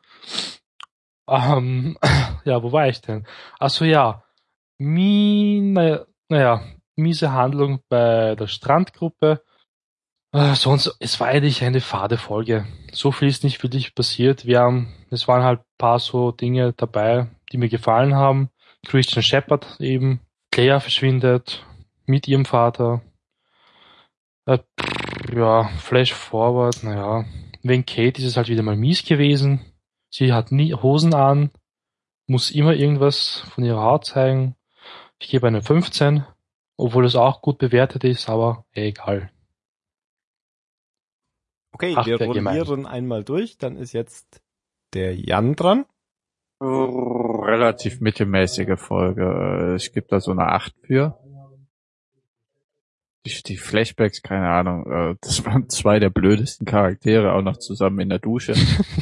Ähm, ja, wo war ich denn? Achso, ja. Mi, naja, naja, miese Handlung bei der Strandgruppe. Äh, sonst, es war eigentlich eine fade Folge. So viel ist nicht wirklich passiert. Wir haben, es waren halt ein paar so Dinge dabei, die mir gefallen haben. Christian Shepherd eben. Claire verschwindet mit ihrem Vater. Äh, ja, Flash Forward, naja. Wegen Kate ist es halt wieder mal mies gewesen. Sie hat nie Hosen an, muss immer irgendwas von ihrer Haut zeigen. Ich gebe eine fünfzehn, obwohl es auch gut bewertet ist, aber egal. Okay, Ach, wir wer rollieren gemein. einmal durch. Dann ist jetzt der Jan dran. Relativ mittelmäßige Folge. Ich gebe da so eine acht für. Die, die Flashbacks, keine Ahnung, das waren zwei der blödesten Charaktere, auch noch zusammen in der Dusche.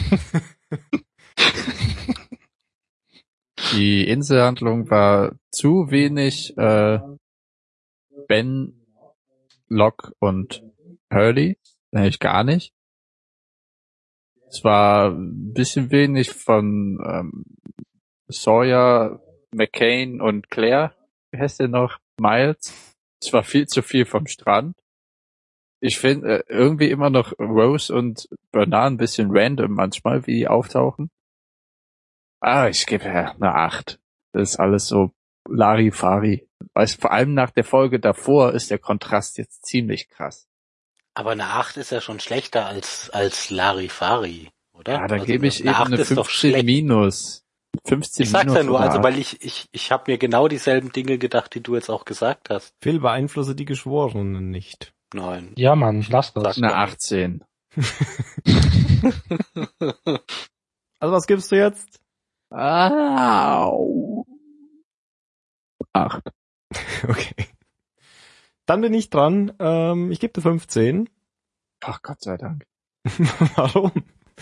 Die Inselhandlung war zu wenig äh, Ben, Locke und Hurley, nämlich gar nicht. Es war ein bisschen wenig von ähm, Sawyer, McCain und Claire, wie heißt der noch? Miles. Es war viel zu viel vom Strand. Ich finde äh, irgendwie immer noch Rose und Bernard ein bisschen random manchmal, wie die auftauchen. Ah, ich gebe ja eine acht. Das ist alles so Larifari. Weißt, vor allem nach der Folge davor ist der Kontrast jetzt ziemlich krass. Aber eine acht ist ja schon schlechter als als Larifari, oder? Ja, dann Also gebe ich eine eben acht eine ist doch fünfzehn schlecht. minus. fünfzehn Ich sag's minus ja nur, oder also acht. weil ich ich ich habe mir genau dieselben Dinge gedacht, die du jetzt auch gesagt hast. Phil, beeinflusse die Geschworenen nicht. Nein. Ja, Mann, lass das. Sag- Eine achtzehn. Also was gibst du jetzt? Au. acht. Okay. Dann bin ich dran. Ähm, ich gebe dir fünfzehn. Ach, Gott sei Dank. Warum?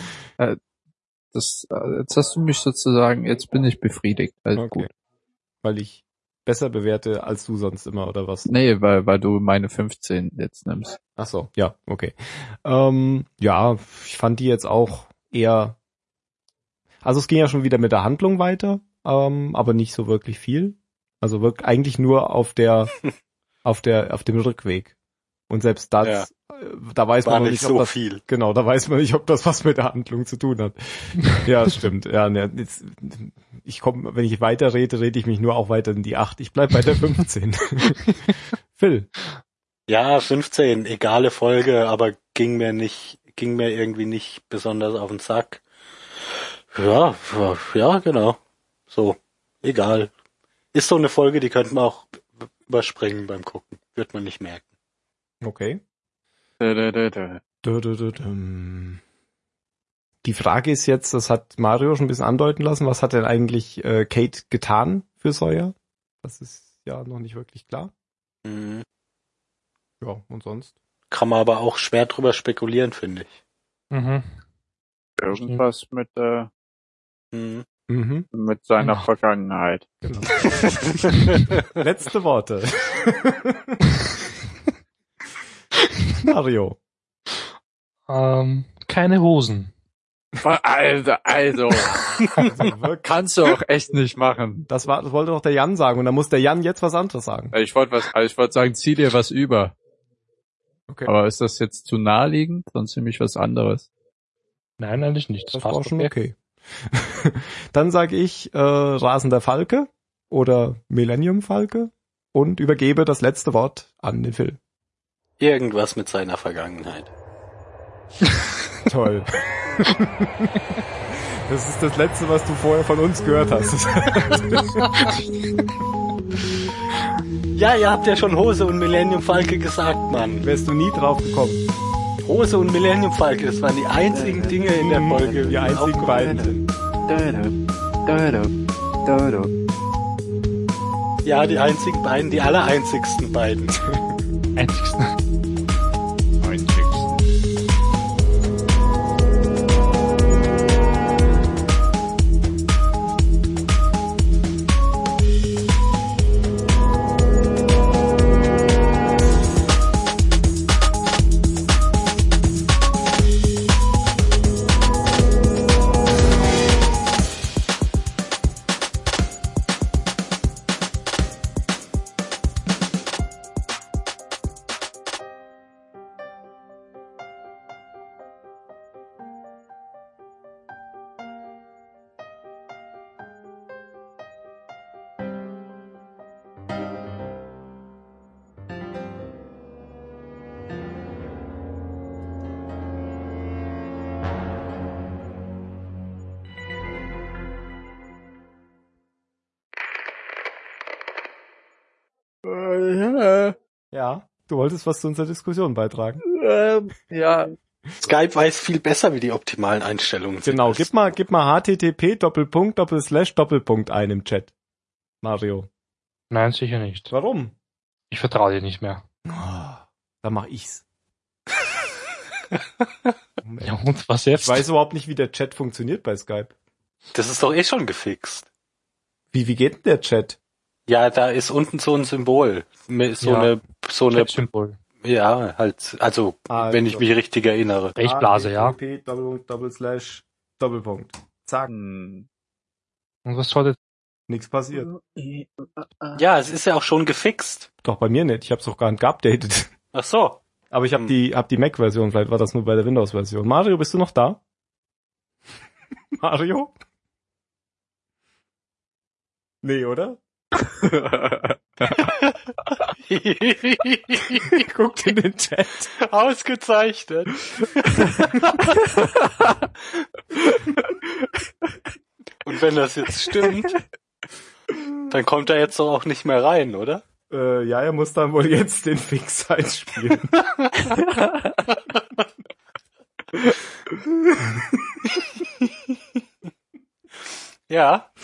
Das, äh, jetzt hast du mich sozusagen, jetzt bin ich befriedigt. Also Okay. gut. Weil ich besser bewerte als du sonst immer, oder was? Nee, weil, weil du meine fünfzehn jetzt nimmst. Ach so, ja, okay. Ähm, ja, ich fand die jetzt auch eher, also es ging ja schon wieder mit der Handlung weiter, ähm, aber nicht so wirklich viel. Also wirklich eigentlich nur auf der, auf der, auf dem Rückweg. Und selbst das, Ja. äh, da weiß War man noch nicht nicht, ob so das, viel. genau, da weiß man nicht, ob das was mit der Handlung zu tun hat. Ja, stimmt. Ja, ne, jetzt, ich komme, wenn ich weiter rede, rede ich mich nur auch weiter in die acht. Ich bleib bei der fünfzehn. Phil. Ja, fünfzehn, egale Folge, aber ging mir nicht, ging mir irgendwie nicht besonders auf den Sack. Ja, ja, ja, genau. So, egal. Ist so eine Folge, die könnte man auch überspringen beim Gucken. Wird man nicht merken. Okay. Da, da, da, da. Dö, dö, dö, düm. Die Frage ist jetzt, das hat Mario schon ein bisschen andeuten lassen, was hat denn eigentlich äh, Kate getan für Sawyer? Das ist ja noch nicht wirklich klar. Mhm. Ja, und sonst? Kann man aber auch schwer drüber spekulieren, finde ich. Mhm. Irgendwas mit, äh, Mhm. Mhm, mit seiner Genau. Vergangenheit. genau. Letzte Worte. Mario. Ähm, keine Hosen. Alter, also, Also wirklich, kannst du auch echt nicht machen. das war, das wollte doch der Jan sagen und dann muss der Jan jetzt was anderes sagen. Ich wollte was, also ich wollte sagen, zieh dir was über. Okay. Aber ist das jetzt zu naheliegend? Sonst nehme ich was anderes. Nein, eigentlich nicht. Das passt war schon okay. Dann sage ich äh, rasender Falke oder Millennium Falke und übergebe das letzte Wort an den Phil. Irgendwas mit seiner Vergangenheit. Toll. Das ist das Letzte, was du vorher von uns gehört hast. Ja, ihr habt ja schon Hose und Millennium Falke gesagt, Mann. Wärst du nie drauf gekommen. Hose und Millennium Falke, das waren die einzigen Dinge in der Folge. Die einzigen beiden sind. Ja, die einzigen beiden, die allereinzigsten beiden. Einzigsten. Äh, Ja, du wolltest was zu unserer Diskussion beitragen. ähm, ja, Skype weiß viel besser, wie die optimalen Einstellungen sind. Genau, gib mal, gib mal H T T P Doppelpunkt Doppelslash Doppelpunkt ein im Chat. Mario. Nein, sicher nicht. Warum? Ich vertraue dir nicht mehr. Oh, dann mach ich's. Moment. Ja, und was Ich jetzt? weiß überhaupt nicht, wie der Chat funktioniert bei Skype. Das ist doch eh schon gefixt. Wie, wie geht denn der Chat? Ja, da ist unten so ein Symbol. So Ja. eine, so eine, Chat-Symbol. ja, halt, also, Also. wenn ich mich richtig erinnere. Sprechblase, ja. H T T P Doppelpunkt Doppelslash Doppelpunkt. Zack. hm, Und was soll jetzt? Nichts passiert. Ja, es ist ja auch schon gefixt. Doch bei mir nicht. Ich habe es doch gar nicht geupdatet. Ach so. Aber ich habe Hm. die hab die Mac-Version. Vielleicht war das nur bei der Windows-Version. Mario, bist du noch da? Mario? Nee, oder? Guckt in den Chat. Ausgezeichnet. Und wenn das jetzt stimmt, dann kommt er jetzt doch auch nicht mehr rein, oder? Äh, ja, er muss dann wohl jetzt den Fix einspielen. Ja.